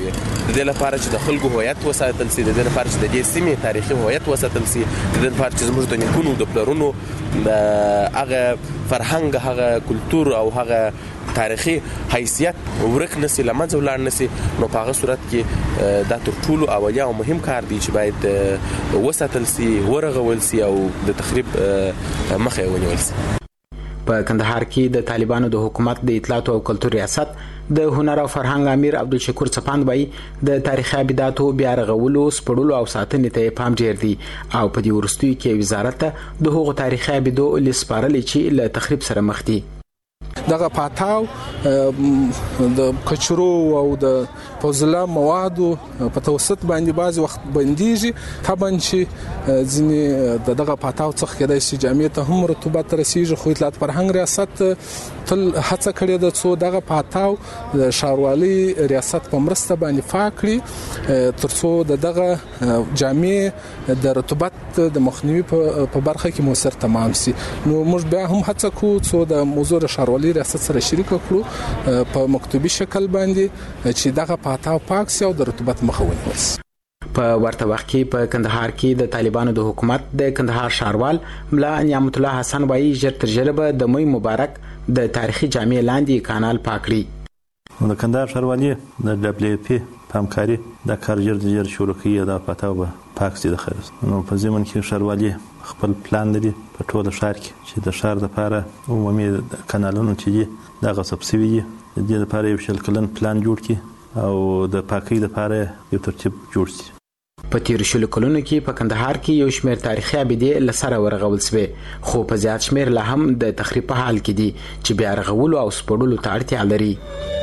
د دې لپاره چې د خلکو هویت وساتل شي، د دې لپاره چې د دې سیمې تاریخي هویت وساتل شي، د دې لپاره چې زموږ د نیکونو د پلرونو هغه فرهنګ، هغه کلتور او هغه تاریخي حیثیت ورک نسی، لمنځه ولاړ نسی، نو په هغه صورت کې دا تر ټولو اولیا او مهم کار دی چې باید وساتل شي، ورغول شي او د تخریب مخه ونیول شي. په کندهار کې د طالبانو د حکومت د اطلاعات او کلتور ریاست د هنر او فرهنګ امیر عبدالشکور څپاند وایي د تاریخي ابداتو بیا رغولو، سپړلو او ساتنې ته پام ډیر دی او په دې وروستیو کې وزارت ته د هغو تاریخي ابدو لسپارلې چې له تخریب سره مخ دي. دغه پاتاو د کچرو او د فوزله موادو په توسط باندې بعض وخت بنديږي، طبعا چې ځینې دغه پاتاو څخه کېدای شي جامع ته هم رطوبت رسیږي، خو اطلاعات فرهنګ ریاست تل هڅه کړې ده څو دغه پاتاو د ښاروالي ریاست په مرسته باندې پاک کړي ترڅو دغه جامع د رطوبت د مخنیوي په برخه کې موثر تمام شي. نو موږ بیا هم هڅه کوو څو د موضوع ښاروالي ریاست سره شریک کړو په مکتوبي شکل باندې چې دغه پاتاو پاک شي او د رطوبت مخه ونیول شي. په ورته وخت کې په کندهار کې د طالبانو د حکومت د کندهار ښاروال ملا نعمت الله حسن وایي ژر تر ژره به د مې مبارک د تاریخي جامع لاندې کانال پاک کړي. د کندهار ښاروالي د دبليو پی په همکاري د کار ژر شروع کړي د پاتاو به پاک شي. د خیر نو په ځمن کې ښاروالي خپل پلان لري په ټوله ښار کې چې د ښار لپاره عمومي کانالونو چې دغه سبسیوي دي د دې لپاره یو شل کلن پلان جوړ کړي او د پاکۍ لپاره یو ترتیب جوړ شي. په تیر شلو کلونو کې په کندهار کې یو شمېر تاریخي ابدې لسره ورغول شوې، خو په زیات شمېر لا هم د تخریب په حال کې دي چې بیا رغولو او سپړلو ته اړتیا لري.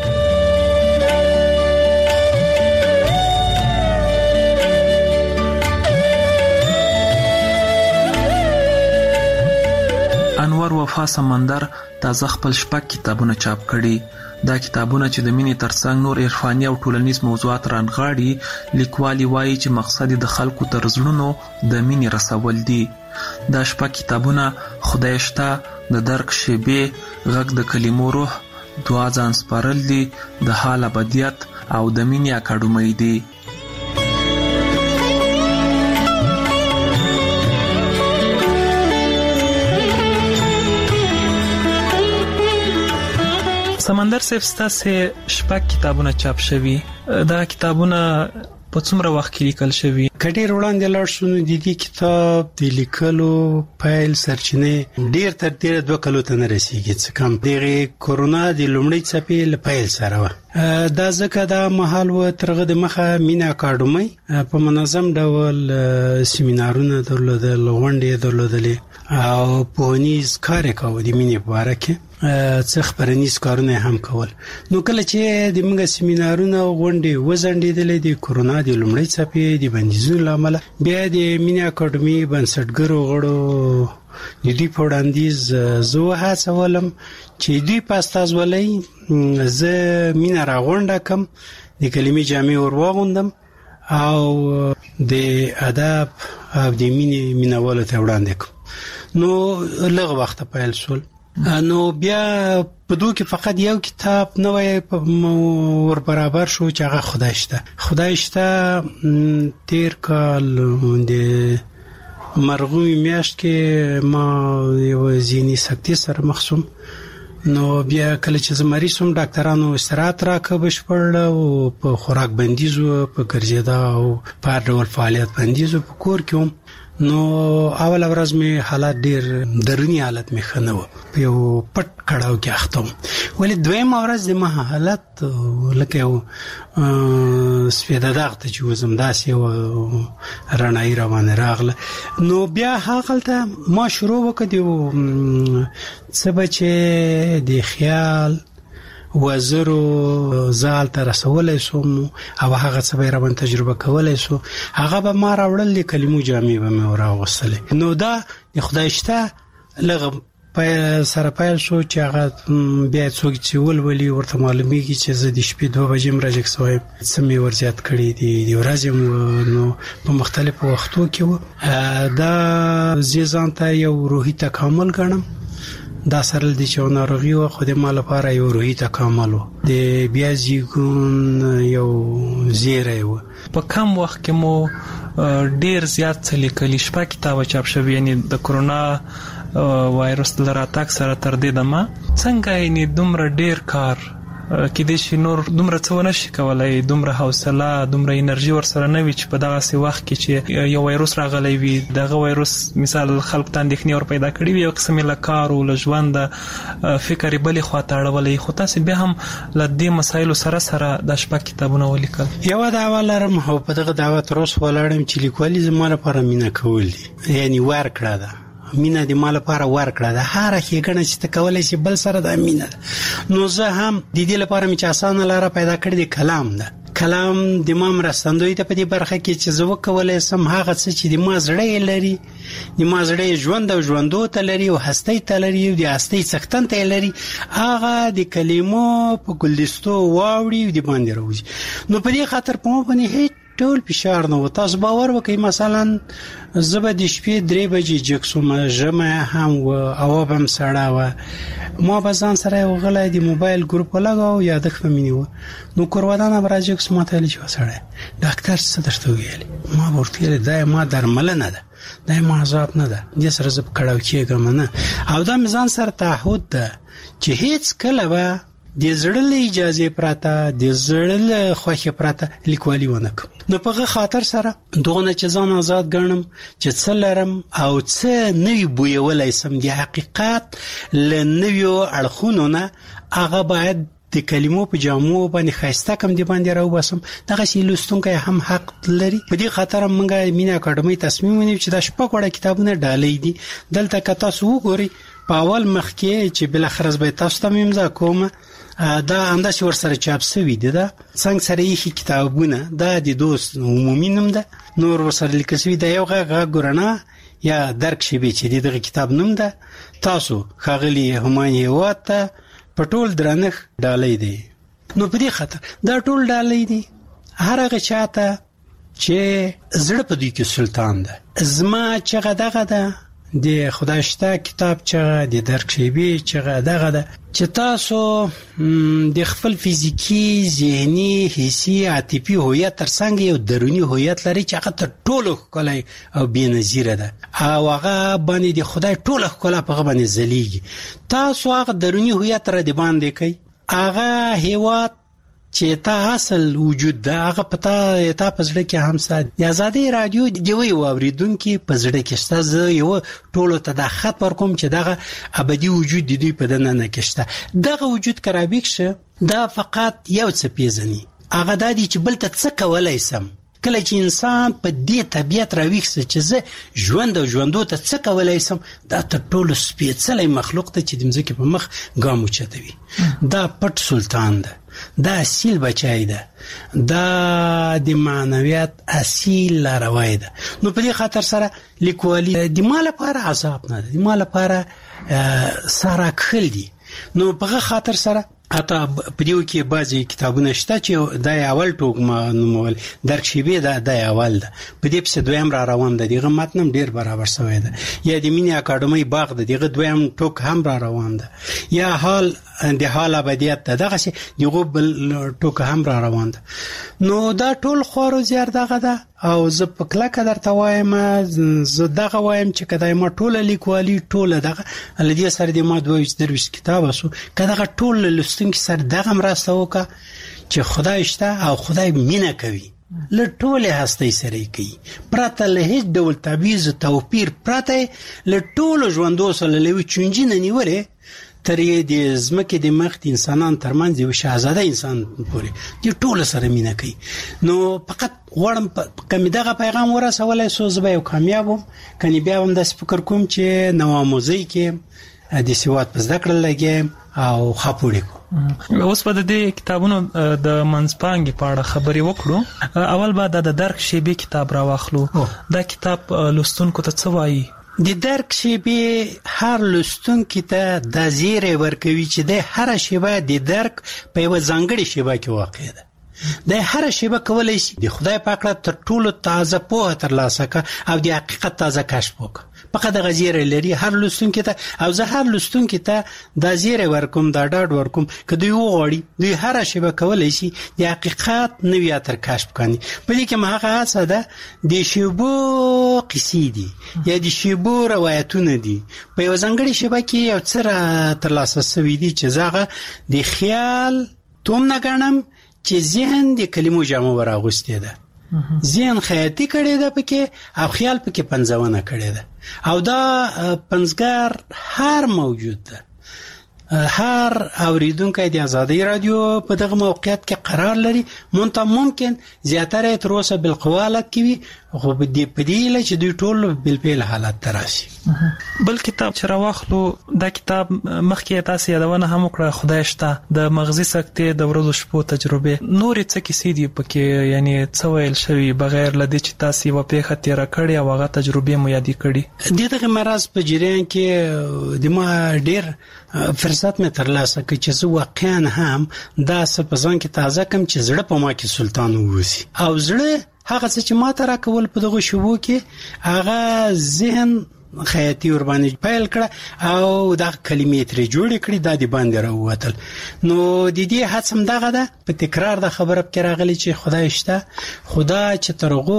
انور وفا سمندر تازه خپل شپږ کتابونه چاپ کړي. دا کتابونه چې د مینې ترڅنګ نور عرفاني او ټولنیز موضوعات رانغاړي، لیکوالي وایي چې مقصد د خلکو تر زړونو د مینې رسول دي. دا شپږ کتابونه خدای شته، د درک شیبې، غږ د کلمو روح، دعا ځان سپارل دي، د حال ابدیت او د مینې اکاډمۍ دي. سمندر صاحب ستاسو شپږ کتابونه چاپ شوي، دا کتابونه په څومره وخت کې لیکل شوي؟ کډیر وړاندې لاړ شو د دې کتاب د لیکلو فایل سرچینه ډیر تر ډیره 2 کلو ته نه رسیږي، څه کم د کورونا د لومړۍ څپې له فایل سره و. دا ځکه دا مهال و ترغه د مخه مینا اکاډمۍ په منظم ډول سیمینارونه درلودل، غونډې درلودلې او پونیز کار کاوه د مینې په اړه کې څه خبرنیز کارونه هم کول. نو کله چې د موږ سیمینارونه غونډې وزندېدلې د کورونا د لومړۍ څپې د بندیزونو لامل، بیا د مینې اکاډمۍ بنسټګرو غړو د دې په وړاندیز زه هڅولم چې دوی په استازولۍ زه مینه راغونډه کم، د کلمې جامع ور واغوندم او د ادب او د مینې مینوالو ته وړاندې کړم. نو لږ وخت پیل شول. نو بیا په دوه کې فقط یو کتاب نوې ور برابر شو چې هغه خدای شته تیر کال د مرغومي میاشت کې ما یو ځینی سکتي سره مخصوم. نو بیا کله چې زمری سوم ډاکټرانو استراحت راکړ بشپړ او په خوراک بندیزو په ګرځیدا او په ډول فعالیت بندیزو په کور کې. نو اول ورځ می حالات ډیر درونی حالت می خنو په یو پټ کړهو کې اختم، ولی دویم ورځ د ما حالت لکه یو سپیده دغه چې وزم داسې و رڼایي روانه راغله. نو بیا هغلته ما شروع وکړ څه بچې د خیال وزرو زال تر رسولای سوم او هغه څه به روان تجربه کولای سو، هغه به ما راوړل د کلمو جامع به مې راوستلې. نو دا د خدای شته لغه په سره پیل شو چې هغه بیا څوک چې ولولي ورته معلومیږي چې زه د شپې 2 بجې مراجعه کوم، څه مې ورزیات کړی دی ورځم. نو په مختلفو وختو کې دا ځان ته یو روحي تکامل ګڼم دا سره د چې ناروغي و خو د ما لپاره یو روحي تکامل و د بیا زیږون یو زیری و. په کم وخت کې مو ډیر زیات څه لیکلي، شپږ کتابه چاپ شوي، یعنی د کرونا وایرس له راتګ سره تر دې دمه څنګه یعنی دومره ډیر کار کېدای شي نور دومره څه ونه شي کولی، دومره حوصله دومره انرژي ورسره نه وي چې په دغسې وخت کې چې یو وایروس راغلی وي، دغه وایروس مثال خلکو ته اندېښنې ور پیدا کړي وي، یو قسم یې له کار و له ژونده فکر یې بلې خواته اړولی، خو تاسې بیا هم له دې مسایلو سره سره دا شپږ کتابونه ولیکل. یوه دعوه لرم او په دغه دعوه تر اوسه ولاړ یم چې لیکوالي زما لپاره مینه کول دي، یعنی ورکړه ده، مینه د ما لپاره ورکړه ده. هره ښېګڼه چې ته کولی شي بل سره دا مینه ده. نو زه هم د دې لپاره مې چې اسانه لاره پیدا کړې د کلام ده. کلام د ما مرستندوی ته په دې برخه کې چې زه وکولی سم هغه څه چې د ما زړه یې لري، د ما زړه یې ژوند او ژوندو ته لري او هستۍ ته لري او د هستۍ څښتن ته یې لري، هغه د کلمو په ګلدستو واوړي او د باندې راوځي. نو په دې خاطر په ما باندې هیڅ ټول فشار نه و. تاسو باور وکئ مثلا زه به د شپې 3 بجې جګ سوم، ژمی هم و، هوا به هم سړه وه، ما به ځان سره یو غلی د موبایل ګروپ ولګاو، یادښت به مې نیوه. نو کورودانه به راجګ سوم، ما ته ویلې چې سړی ډاکټر څه درته وویلې؟ ما به ورته ویلې دا ما درملنه ده، دا ما عذاب نه ده، دې سره زه په کړاو کېږم نه. او دا مې ځان سره تعهد ده چې هیڅ کله به د زړه له اجازې پرته، د زړه له خوښې پرته لیکوالي ونه کړم. نو په هغه خاطر سره دغه چې ځان آزاد ګڼم چې څه لرم او څه نوي بویولی سم د حقیقت له نویو اړخونو نه، هغه باید د کلمو په جامو باندې ښایسته کم دی باندې راوباسم. دغسې لوستونکی هم حق لري. په دې خاطر موږ مینه اکاډمۍ تصمیم ونیو چې دا شپږ وړه کتابونه ډالۍ دي. دلته که تاسو وګورئ په اول مخ کې چې بالاخره به تاسو ته مې امضا کوم، دا همداسې ورسره چاپ سوي دي. دا څنګه سره ایښي کتابونه، دا د دوست عمومي نوم ده، نور ورسره لیکل سوي ده. یو غږ ګورنه یا درک شیبې چې دغه کتاب نوم ده. تاسو ښاغلي همایون هیواد ته په ټول درنښت ډالۍ دی. نو په دې خاطر دا ټول ډالۍ دي هر هغه چاته چې زړه په دوی کې سلطان ده. زما چغه دغه ده، د خدای شته کتاب چغه، د درک شیبې چغه دغه ده چې تاسو د خپل فزیکی، ذهني، حسي، عاطفي هویت ترڅنګ یو درونی هویت لري چې هغه تر ټولو ښکلی او بېنظیره ده او هغه باندې د خدای ټوله ښکلا په هغه باندې ځلیږي. تاسو هغه درونی هویت را د باندې کوئ، هغه هیواد چې تا اصل وجود ده هغه پتا تا په زړه کې هم سات. د آزادۍ رادیو د یوې واوریدونکي په زړه کې شته. زه یو ټولو ته دا خط ورکوم چې دغه ابدي وجود د دوی په دننه کې شته. دغه وجود که رابیک شه، دا فقط یو څه پیژني، هغه دا دی چې بل ته څه کولی سم. کله چې انسان په دې طبیعت راویښ سي چې زه ژوند او ژوندو ته څه کولی سم، دا تر ټولو سپېڅلی مخلوق ته چې د مځکې په مخ ګام اوچتوي. دا پټ سلطان ده، دا اصیل بچای ده، دا د معنویت اصیل لاروی ده. نو په دې خاطر سره لیکوالي د ما لپاره عذاب نه ده، د ما لپاره سره کښل دي. نو په هغه خاطر سره حتی په دیو کې بعضی کتابونه شته چې دا اول ټوک ما نومول درک شیبې دا اول ده، په دې پسې دویم را روان ده، دغه متن ډیر برابر شوی ده. یا د مینې اکاډمۍ باغ ده، دغه دویم ټوک هم را روان ده. یا د حال ابدیت ده، دغه دغه بل ټوک هم را روان ده. نو دا ټول خورو زیار دغه ده. او زه په کلکه درته وایم، زه دغه وایم چې کله ما ټوله لیکوالي ټوله دغه لدې سره د ما 22 کتاب اسو کله دغه ټول لستونکي سره دغه مرسته وکړه چې خدای شته او خدای مینه کوي، له ټوله هستۍ سره کوي، پرته له هیڅ ډول تبعیض او توپیر، پرته له ټولو ژوندو سره له چونجې نه نیولې تر یې د ځمکې د مخ د انسانان ترمنځ یو شهزاده انسان پورې د ټولو سره مینه کوي. نو فقط غواړم که مې دغه پیغام ورسولی سو زه به یو کامیاب وم، کنې بیا هم داسې فکر کوم چې نواموزۍ کې د سواد په زده کړه لګیم او ښه پوړې کوم. اوس به د دې کتابونو د منځپانګې په اړه خبرې وکړو. اول به د درک شیبې کتاب راواخلو. دا کتاب لوستونکو ته څه وایي؟ د درک شیبې هر لوستونکي ته دا زیری ورکوي چې د هر شیبه د درک په یوه ځانګړې شیبه کې واقع ده. د هر شیبه کولی شي د خدای پاک تر ټولو تازه پوهه ترلاسه کړه او د حقیقت تازه کشف وکړه. فقط د غزیره لري هر لستونکي ته، او زه هر لستونکي ته دا زیره ورکوم، دا ډاډ ورکوم که دوی وغواړي دوی هر شیبه کولی شي د حقیقت نوي اتر کشف کړي. په دې کې هم هغه هڅه ده د شیبو قصې دي یا د شیبو روایتونه دي، په یو ځانګړې شیبه کې یو څه ترلاسه سوي دي چې زه هغه د خیال توم نه ګڼم چې ذهن د کلمو جامه ور اغوستې ده، ذهن خیاطي کړی ده پکې او خیال پکې پنځونه کړی ده، او دا پنځګر هر موجود ده. هر اوریدونکی د آزادۍ رادیو په دغه موقعیت کې قرار لري، ممکن زیاتره تر اوسه بالقوالت کې وي، خو په دې چې دوی ټول بالفعل حالت ته راشي. بل کتاب چې راواخلو، دا کتاب مخکې تاسو یادونه هم وکړه، خدای شته، د مغزي سکتې د ورځو شپو تجربه، نورې څه کیسې دي پکې، یعنی څه ویل شوي بغیر له دې چې تاسو یو پیښه تیر کړی او هغه تجربه مو یادې کړي؟ دغه مرز په جریان کې د ما ډیر فرصت مې ترلاسه کړ چې زه واقعا هم دا څه په ځان کې تازه کم چې زړه په ما کې سلطان ووسی، او زړه هغه څه چې ما ته راکول په دغه شوبو کې هغه ذهن خیاطي ور باندې پیل کړه او دا کلمې ترې جوړې کړې، دا د باندې راووتل. نو د دې هڅم دغه ده په تکرار د خبره کې راغلی چې خدای شته، خدا چې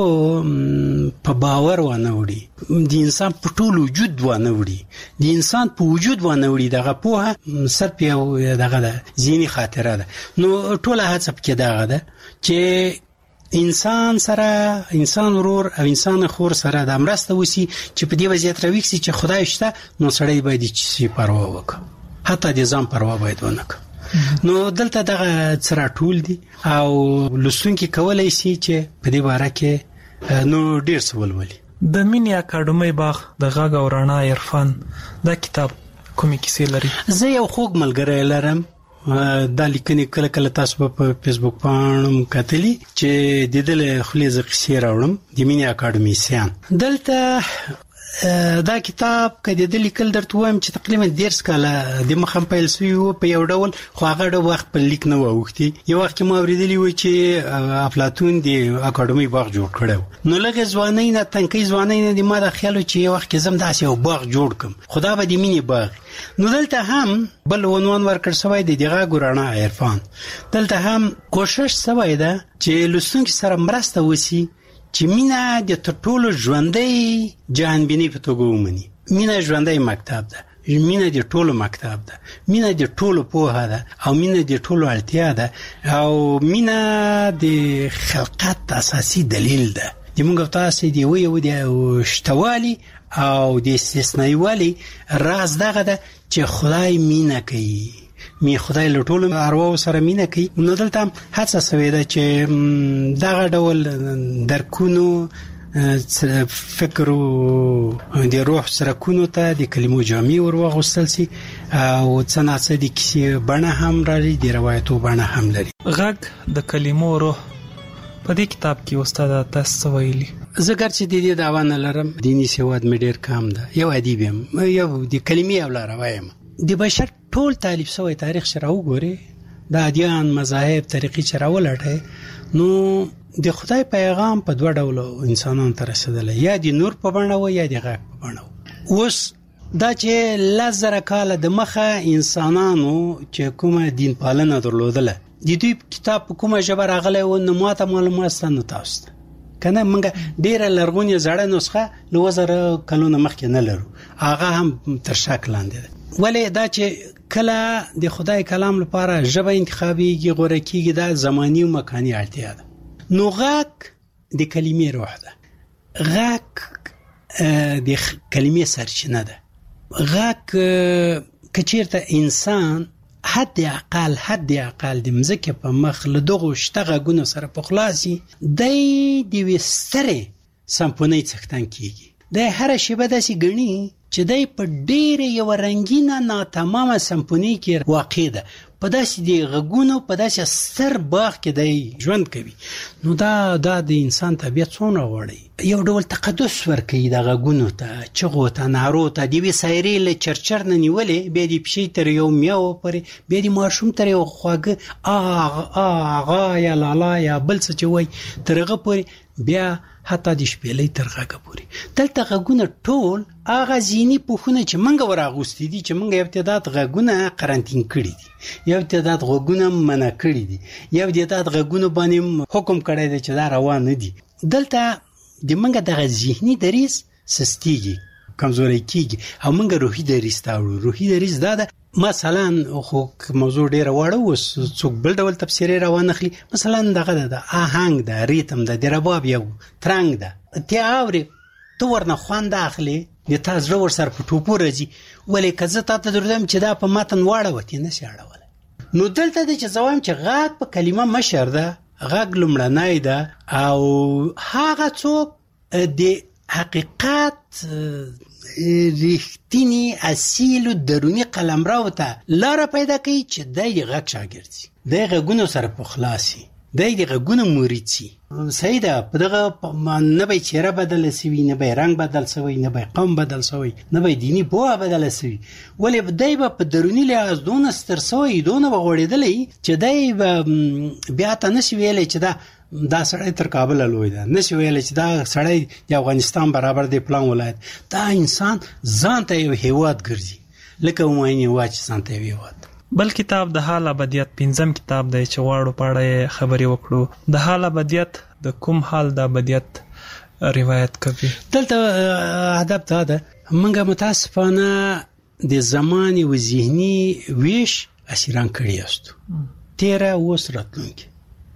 ترغو په باور ونه وړي، د انسان په ټول وجود ونه وړي، د انسان په وجود ونه وړي، دغه پوهه صرف یو دغه ده ذهني خاطره ده. نو ټوله هڅه پکې دغه ده چې انسان سره، انسان ورور او انسان خور سره د مرسته وسی چې په دې وضعیت راوښسي چې خدای شته، نو سړی باید چې پروا وکړي، حتی د ځان پروا باید ونه کړي. نو دلته دغه څرا ټول دي او لوستونکي کولای شي چې په دې باره کې نو ډیر څه ولولي. د مینې اکاډمۍ باغ د غږ او رڼا عرفان دا کتاب کومې کیسې لري؟ زه یو خوږ ملګری لرم، دا لیکنې کله کله تاسو په فیسبوک باندې کتلی چې د دې خلیزه قصې راوړم، د مینې اکاډمۍ سیان. دلته دا کتاب کله د لیکل درته وایم چې تقریبا 10 کاله د مخم پیل شوی و په یو ډول، خو هغه د وخت په لیک نه ووختي. یو وخت ما اوریدلی و چې افلاطون د اکاډمۍ باغ جوړ کړو، نو لږه ځوانۍ نه تنکي ځوانۍ نه د ما د خیال چې یو وخت زم داسې یو باغ جوړ کم، خدا به د مینې باغ. نو دلته هم بل عنوان ورکړ شوی دی د غږ رڼا عرفان. دلته هم کوشش شوی ده چې لوستونکي سره مرسته وسی چې مینا د ټولو ژوندۍ جهانبیني په توګه ومني. مینا ژوندۍ مکتب ده، مینا د ټولو مکتب ده، مینا د ټولو پوهه ده، او مینا د ټولو اړتیا ده، او مینا د خلقت اساسي دلیل ده. د موږ تاسو دی وی د شتوالي او د استثنایوالي راز دغه ده چې خدای مینا کوي، خدای له ټولو ارواو سره مینه کوي. نو دلته هڅه شوې ده چې دغه ډول درکونو فکر او د روح سرکونو ته د کلمو جامع ورغوستل سي، او څنګه د کیسې بڼه هم لري، د روایتو بڼه هم لري. غږ د کلمو روح په دې کتاب کې استاد تاسو ویلي. زه ګرځې د دې دعوا نه لرم، دیني سواد مې ډېر کم ده، یو ادیب یم، یو د کلمې او لارویم. د بشر ټول تالیف شوی تاریخ چې راوګوري، د ادیان، مذاهب، طریقې چې راولټي، نو د خدای پیغام په دوه ډولو انسانانو ته رسیدلی، یا د نور په بڼه و یا د غږ په بڼه و. اوس دا چې 10,000 کاله د مخه انسانانو چې کومه دین پالنه درلودله، د دوی کتاب په کومه ژبه راغلی و، نو ماته معلومات سته، نو تاسو ته کنه موږ ډیره لرغونې زړه نسخه له 1000 کلونو مخکې نه لرو، هغه هم تر شک لاندې ده. ولې دا چې کله د خدای کلام لپاره ژبه انتخابيږي، غوړه کیږي، دا زماني او مکاني اړتیا ده. نو غږ د کلمې روح ده، غږ د کلمې سرچینه ده. غږ کچیرته انسان حد اقل د مځکې په مخ له دغو شته غږونو سره په خلاصي دی د وستره سمفوني څښتن کیږي. د هر شیبه داسې غني چې دای په ډېر یو رنگینه ناتمامه سمفوني کې واقع ده، په داسې دی غږونو په داسې ستر باغ کې دی ژوند کوي. نو دا د انسان طبیعت څونه غواړي، یو ډول تقدس ورکوي د غږونو ته، چغو ته، نارو ته، د وسایرې له چرچر نه نیولې، بیا د پښې تر یو میاو پورې، بیا د ماشوم تر یو خواږه آغا یا لالا یا بل څه چې وای تر هغه پورې، بیا حتی د شپېلۍ تر غږه پورې. دلته غږونه ټول هغه ذهني پوښونه چې موږ ورغوستي دي، چې موږ یو تعداد غږونه قرنطین کړي دي، یو تعداد غږونه منع کړي دي، یو تعداد غږونه باندې حکم کړی دی چې دا روان نه دي. دلته د موږ دغه ذهني دریځ سستیږي، کمزوري کیږي او موږ روحي دریځ ته وړو. روحي دریځ دا ده، مثلا خو موضوع ډیره واړه اوس څوک بل ډول تفسیر روان اخلي. مثلا دغه د آهنګ د ریتم د رباب یو ترنګ ده، ته اوري تو ورنه خوند اخلي، د تاسو ور سر په ټوپو راځي، ولې کزه تاسو دردم چې دا په متن واړه وتی نه شي اړول. نو دلته د چې زوام چې غاګ په کلمه مشر ده، غاګ لمړنای ده، او هغه څوک د حقیقت ریښتینی اصیل درونی قلمرو ته لار پیدا کوي چې دای غږ شاګردي، دای غږونو سره په خلاصي، دای غږونو مرید شي. صحیح ده، په دغه نه به چهره بدل شي، نه به رنگ بدل شي، نه به قوم بدل شي، نه به دینی بوه بدل شي، ولې دای په درونی لحاظ دون ستر شوی، دون بغوړېدلې چې دای بیا ته نشي ویلې چې دا سړی تر کابل لوی ده، نشي ویل چې دا سړی د افغانستان برابر دی پلان ولایت. دا انسان ځان ته یو هیواد ګرځي، لکه وماینه واچ ځان ته یو هیواد. بل کتاب د حال ابدیت 5م کتاب دی چې واړو پاړه خبرې وکړو. د حال ابدیت د کوم حال د ابدیت روایت کوي؟ دلته ادب دا ده، موږ متاسفانه د زمان او ذهني ویش اسیران کړی است. تیرا اوس راتلونکي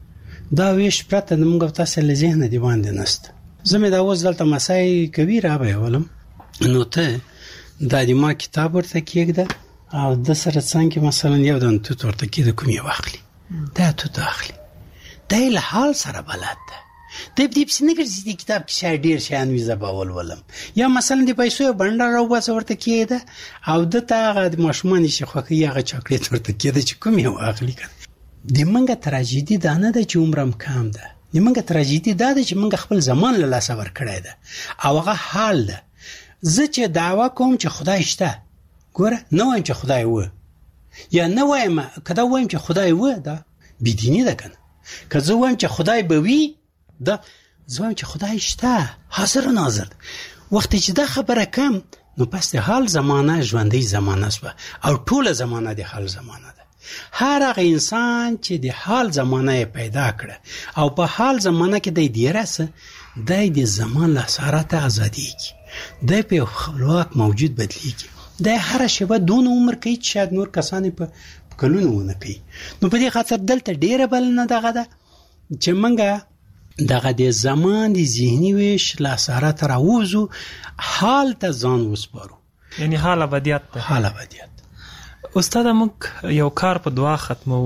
دا ویش پرته د موږ تاسو له ذهن دی باندې نشته. زمې دا اوس دلته مسای کوي را به ولم، نو ته دا د ما کتاب ورته کېږده او د سره څنګه مثلا یو دن تو ورته کېده کوم یو اخلي، دا تو اخلي، دا له حال سره بلد ده. د دې په څنګه چې د کتاب کې شای ډیر شان ویزه باول ولم، یا مثلا د پیسو بندر او بس ورته کېده او د تاغه د ماشومان شي خو کې هغه چاکلیټ ورته کېده چې کوم یو اخلي. د منګه تراژیدي دا نه ده چې عمرم کم ده، د منګه تراژیدي دا ده چې منګه خپل زمان له لاس ور کړی ده او هغه حال ده. زه چې دعوا کوم چې خدای شته، ګوره نه وایم چې خدای و، یا نه وایم کدا وایم چې خدای و، دا بيدینی ده کنه. که زه وایم چې خدای به وي، دا زه وایم چې خدای شته، حاضر و ناظر. وخت چې دا خبره کم، نو پس د حال زمانه ژوندۍ زمانه سوه او ټوله زمانه د حال زمانه. هر هغه انسان چې د حال زمانه پیدا کړه او په حال زمانه کې د دیرسه د زمان له اثرات ازاديږي، د په خپلواک موجود بدلیږي، د هر شبه دون عمر کې چې شاید نور کسان په کلونو ونه کوي. نو په دې خاطر دلته ډیره بل نه دغه ده چې منګه دغه د زمان د ذهني ویش له اثرات راوځو، حال ته ځان وسپارو، یعنی حال ابدیت ته. حال ابدیت استاد موږ یو کار په دعا ختمو.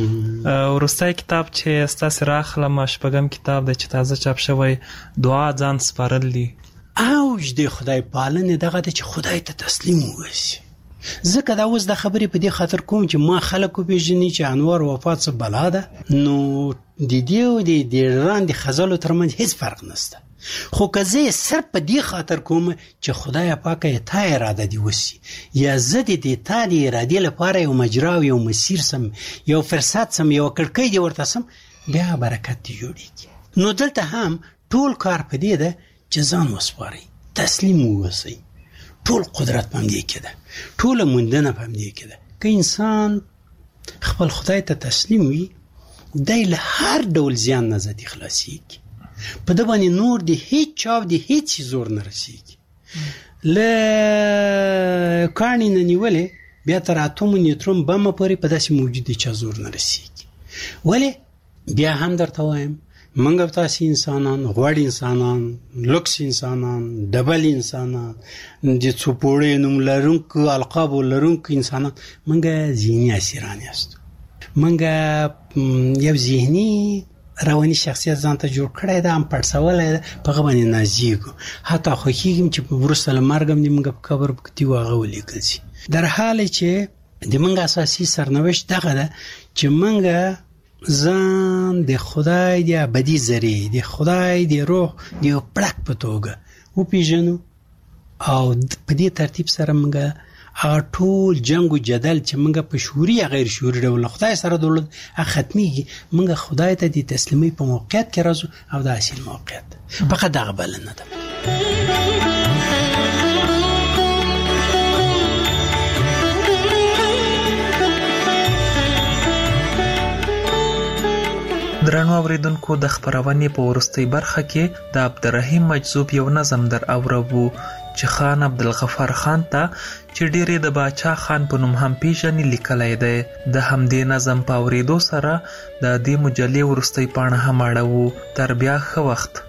ورستای کتاب چې استاد راخلم شپږم کتاب د چې تازه چاپ شوی دعا ځان سپارل دي. اوج د خدای پالنه دغه چې خدای ته تسلیم ووسی. ځکه دا اوس د خبرې په دې خاطر کوم چې ما خلکو پیژني چې انوار وفات څه بلا ده، نو د دې او د ایران د خزالو ترمنځ هیڅ فرق نشته. خو که زه صرف په دې خاطر کوم چې خدای پاک ته اراده دی وسی، یا زه د تا د ارادې لپاره یو مجرا او یو مسیر سم، یو فرصت سم، یو کړکۍ دی ورته سم، بیا برکت دی جوړیږي. نو دلته هم ټول کار په دې ده چې ځان وسپاري، تسلیم ووسی. ټول قدرت په دې کې ده، ټول موندنه په دې کې ده. که انسان خپل خدای ته تسلیم وي، دای له هر ډول زیان نه ځي خلاصيږي. په د باندې نور دی هیڅ چاو دی هیڅ زور نه رسیږي. له کانی نه نیولې بیا تر اتوم نیوترون بم پورې په داسې موجود دی چې زور نه رسیږي. ولی بیا هم درته وایم منګ تاسو انسانان، غوړ انسانان، لوکس انسانان، ډبل انسانان، د څوپوړې نوم لرونکو القاب لرونکو انسانان، منګ ذهني اسیران یاست. منګ یو ذهني رواني شخصیت ځان ته جوړ کړی دا هم پړسولی ده، په هغه باندې نازیږو. حتی خوښېږم چې وروسته له مرګ هم د موږ په قبر کې هغه ولیکل شي. در حال چې د موږ اساسي سرنوشت دغه ده چې موږ ځان د خدای د ابدي ذریعې، د خدای د روح د یو پړک په توګه وپېژنو او په دې ترتیب سره موږ هغه ټول جنگ او جدل چې موږ په شعوري یا غیر شعوري ډول خدای سره دولت ختميږي موږ خدای ته د تسلیمي په موقعیت کې راځو او د اصل موقعیت فقط دغه بلنه ده. درنو اوریدونکو د خبرونې په وروستۍ برخه کې د عبدالرحیم مجذوب یو نظم در اورو چې خان عبدالغفار خان ته چې ډېرې د باچا خان په نوم هم پیژني لیکلی دی. د همدې نظم په اوریدو سره د دې مجلې وروستۍ پاڼه هم اړوو. تر بیا ښه وخت.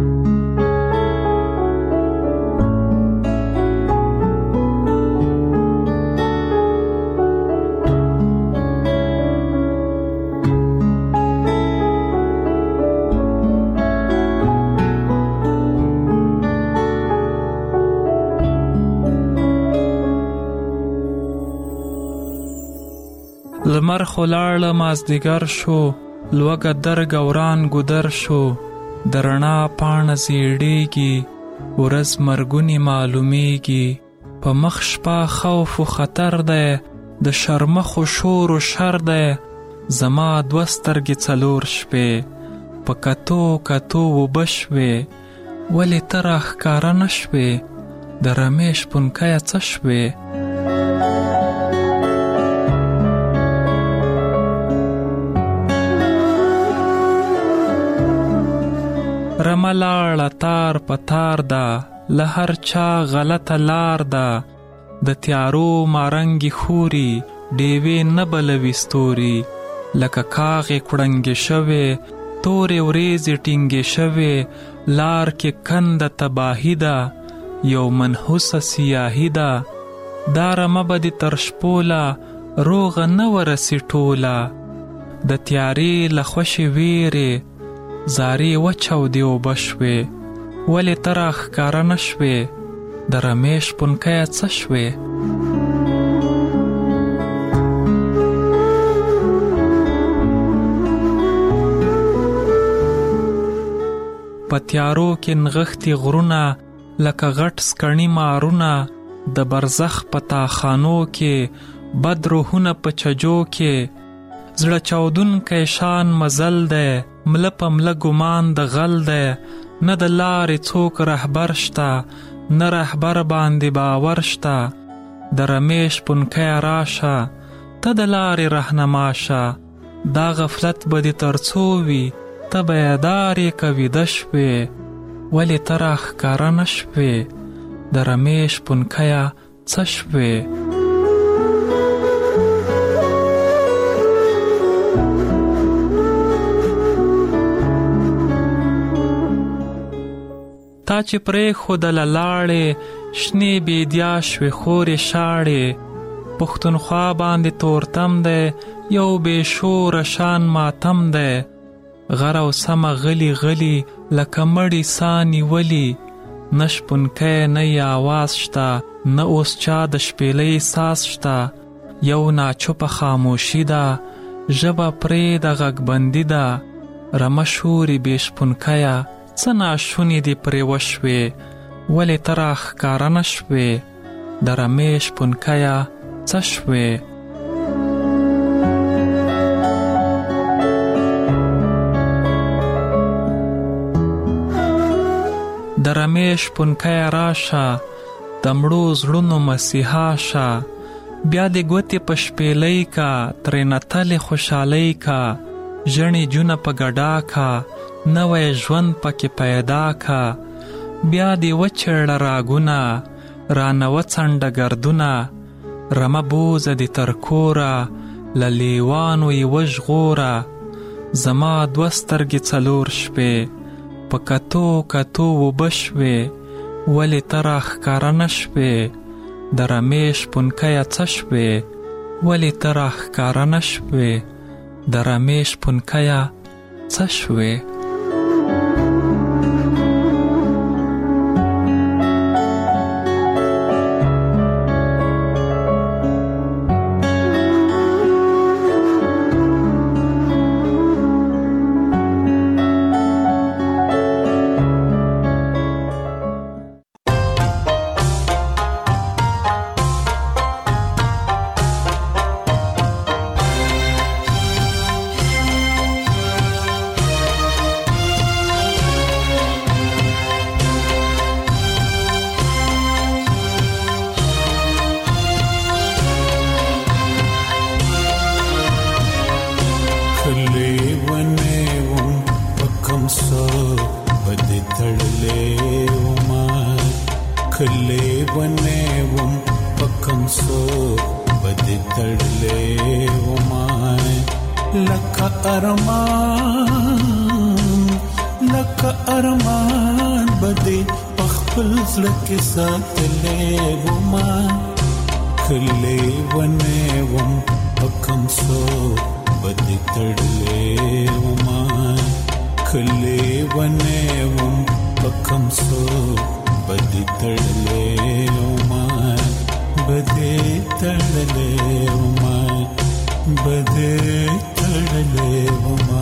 لمر خلاړه مازدیګر شو لوګه در ګوران ګودر شو د رڼا پاڼه زیړیږي ورځ مرګونی معلومیږي په مخ شپه خوف و خطر دی د شرمخ و شور و شر دی زما دوه سترګې څلور شپې په کتو کتو اوبه شوې ولې ته راښکاره نه شوې د رمیش پنکیه څه شوې. رملاړه تار په تار ده له هر چا غلطه لار ده د تیارو مارنګي خوري ډیوې نه بلوي ستوري لکه کاغې کړنګې شوې تورې وریځې ټینګې شوې لار کې کنده تباهي ده یو منحوسه سیاهي ده دا رمه به دې تر شپوله روغه نه ورسي ټوله د تیارې له خوشې ویرې زاری وچاودې اوبه شوې ولې ته راښکاره نه شوې د رمیش پنکیه څه شوې. په تیارو کې نغښتي غرونه لکه غټ سکڼي مارونه د برزخ په تاخانو کې بد روحونه په چجو کې زړه چاودونکی شان مزل دی مله په مله ګمان د غل دی نه د لارې څوک رهبر شته نه رهبر باندې باور شته د رمیش پنکیه راشه ته د لارې رهنما شه دا غفلت به دې تر څو وي ته بیدارې که ویده شوې ولې ته راښکاره نه شوې د رمیش پنکیه څه شوې. تا چې پرېښودله لاړې شنې بیدیا شوې خورې شاړې پښتونخوا باندې تورتم دی یو بې شوره شان ماتم دی غر او سمه غلی غلی لکه مړی سا نیولي نه شپونکی نه یې آواز شته نه اوس چا د شپېلۍ ساز شته یو ناچوپه خاموشي ده ژبه پرې د غږبندي ده رمه شوري بې شپونکیه څه ناشونې دې پرې وشوې ولې ته راښکاره نه شوې د رمیش پنکیه څه شوې. د رمیش پنکیه راشه د مړو زړونو مسیحا شه بیا دې ګوتې په شپېلۍ کا ترې نتلې خوشحالۍ کا ژڼې جونه په ګډا کا نوی ژوند پکې پیدا کا بیا دې وچړه راګونه رانه وڅنډه ګردونه رمه بوزه دې تر کوره له لیوانو یې وژغوره زما دوه سترګې څلور شپې په کتو کتو اوبه شوې ولې ته راښکاره نه شوې د رمیش پنکیه څه شوې ولې ته راښکاره نه شوې د رمیش پنکیه څه شوې. سو بدې تړلې وما لکه ارمان بدې خپل زړه کې ساتلې وما کلې ونه وم پکم سو بدې تړلې وما کلې ونه وم پکم سو بدې تړلې وما بدې تړلې وما بدې تړلې وما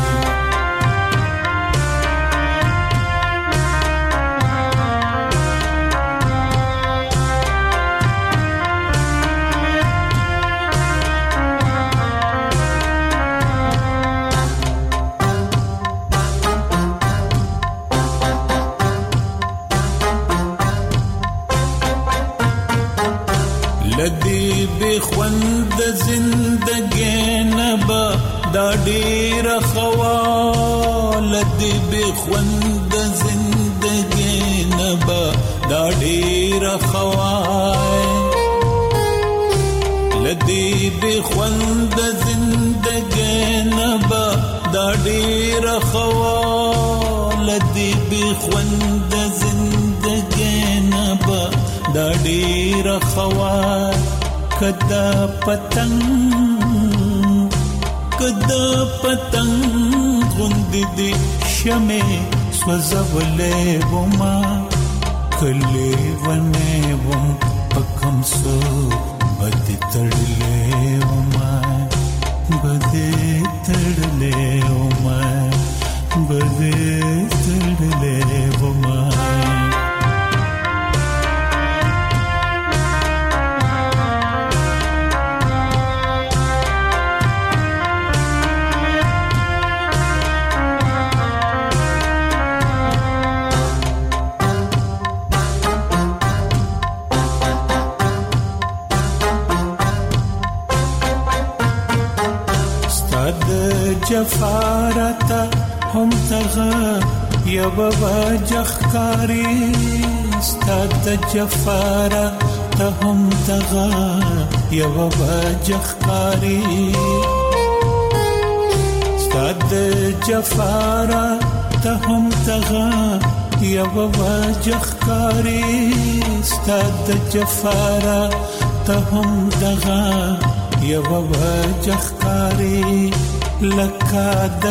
لدی بخوند زندگی نبا دا ډیر خوا لدی بخوند زندگی نبا دا ډیر خوا لدی بخوند زندگی نبا دا ډیر خوا لدی بخوند زندگی نبا دا ډیر خوا کدا پتنگ غوندې دې شمه سوځولې وما کلې ونه وم پکم سو بدې تړلې وما بدې تړلې وما بدې تړلې وما جفارتا هم تغا یو وجخکاری ستاد جفارتا هم تغا یو وجخکاری ستاد جفارتا هم تغا یو وجخکاری ستاد جفارتا هم تغا یو وجخکاری لکا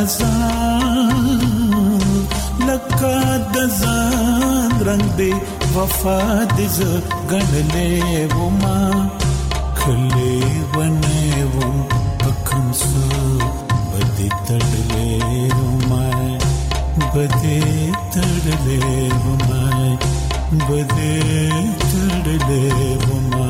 دزان رنگ دے وفا دز گنلے وما کھلے ونے وم پکم سو بدے تڑلے وما بدے تڑلے وما بدے تڑلے وما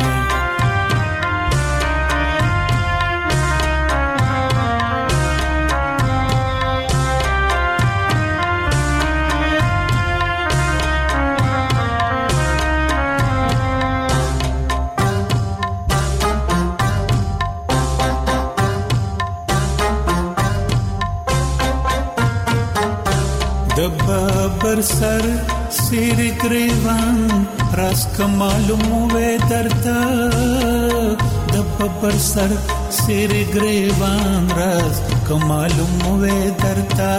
دبابر سر سیر گریوان راس کمالم وے درتا دبابر سر سیر گریوان راس کمالم وے درتا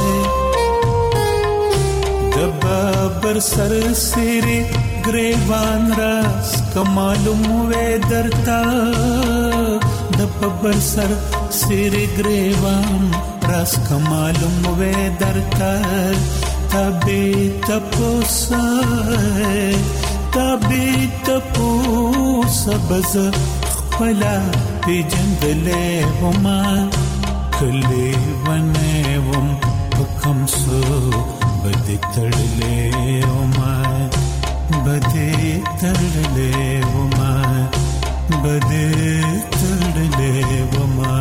دبابر سر سیر گریوان راس کمالم وے درتا دبابر سر سیر گریوان راس کمالم وے درتا تبی تپوسا بز خپلا پی جندلے وما کلے ونے وم پکم سو بدے تڑلے وما بدے تڑلے وما بدے تڑلے وما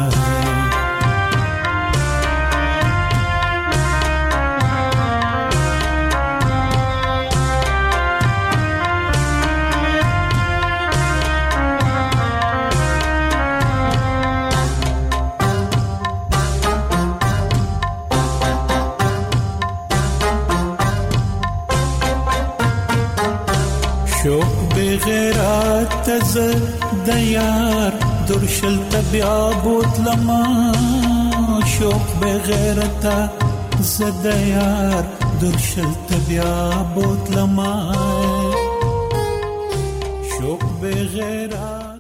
ز د یار درشل تبیا بوتلما شوق بغیرتا ز د یار درشل تبیا بوتلما شوق بغیرتا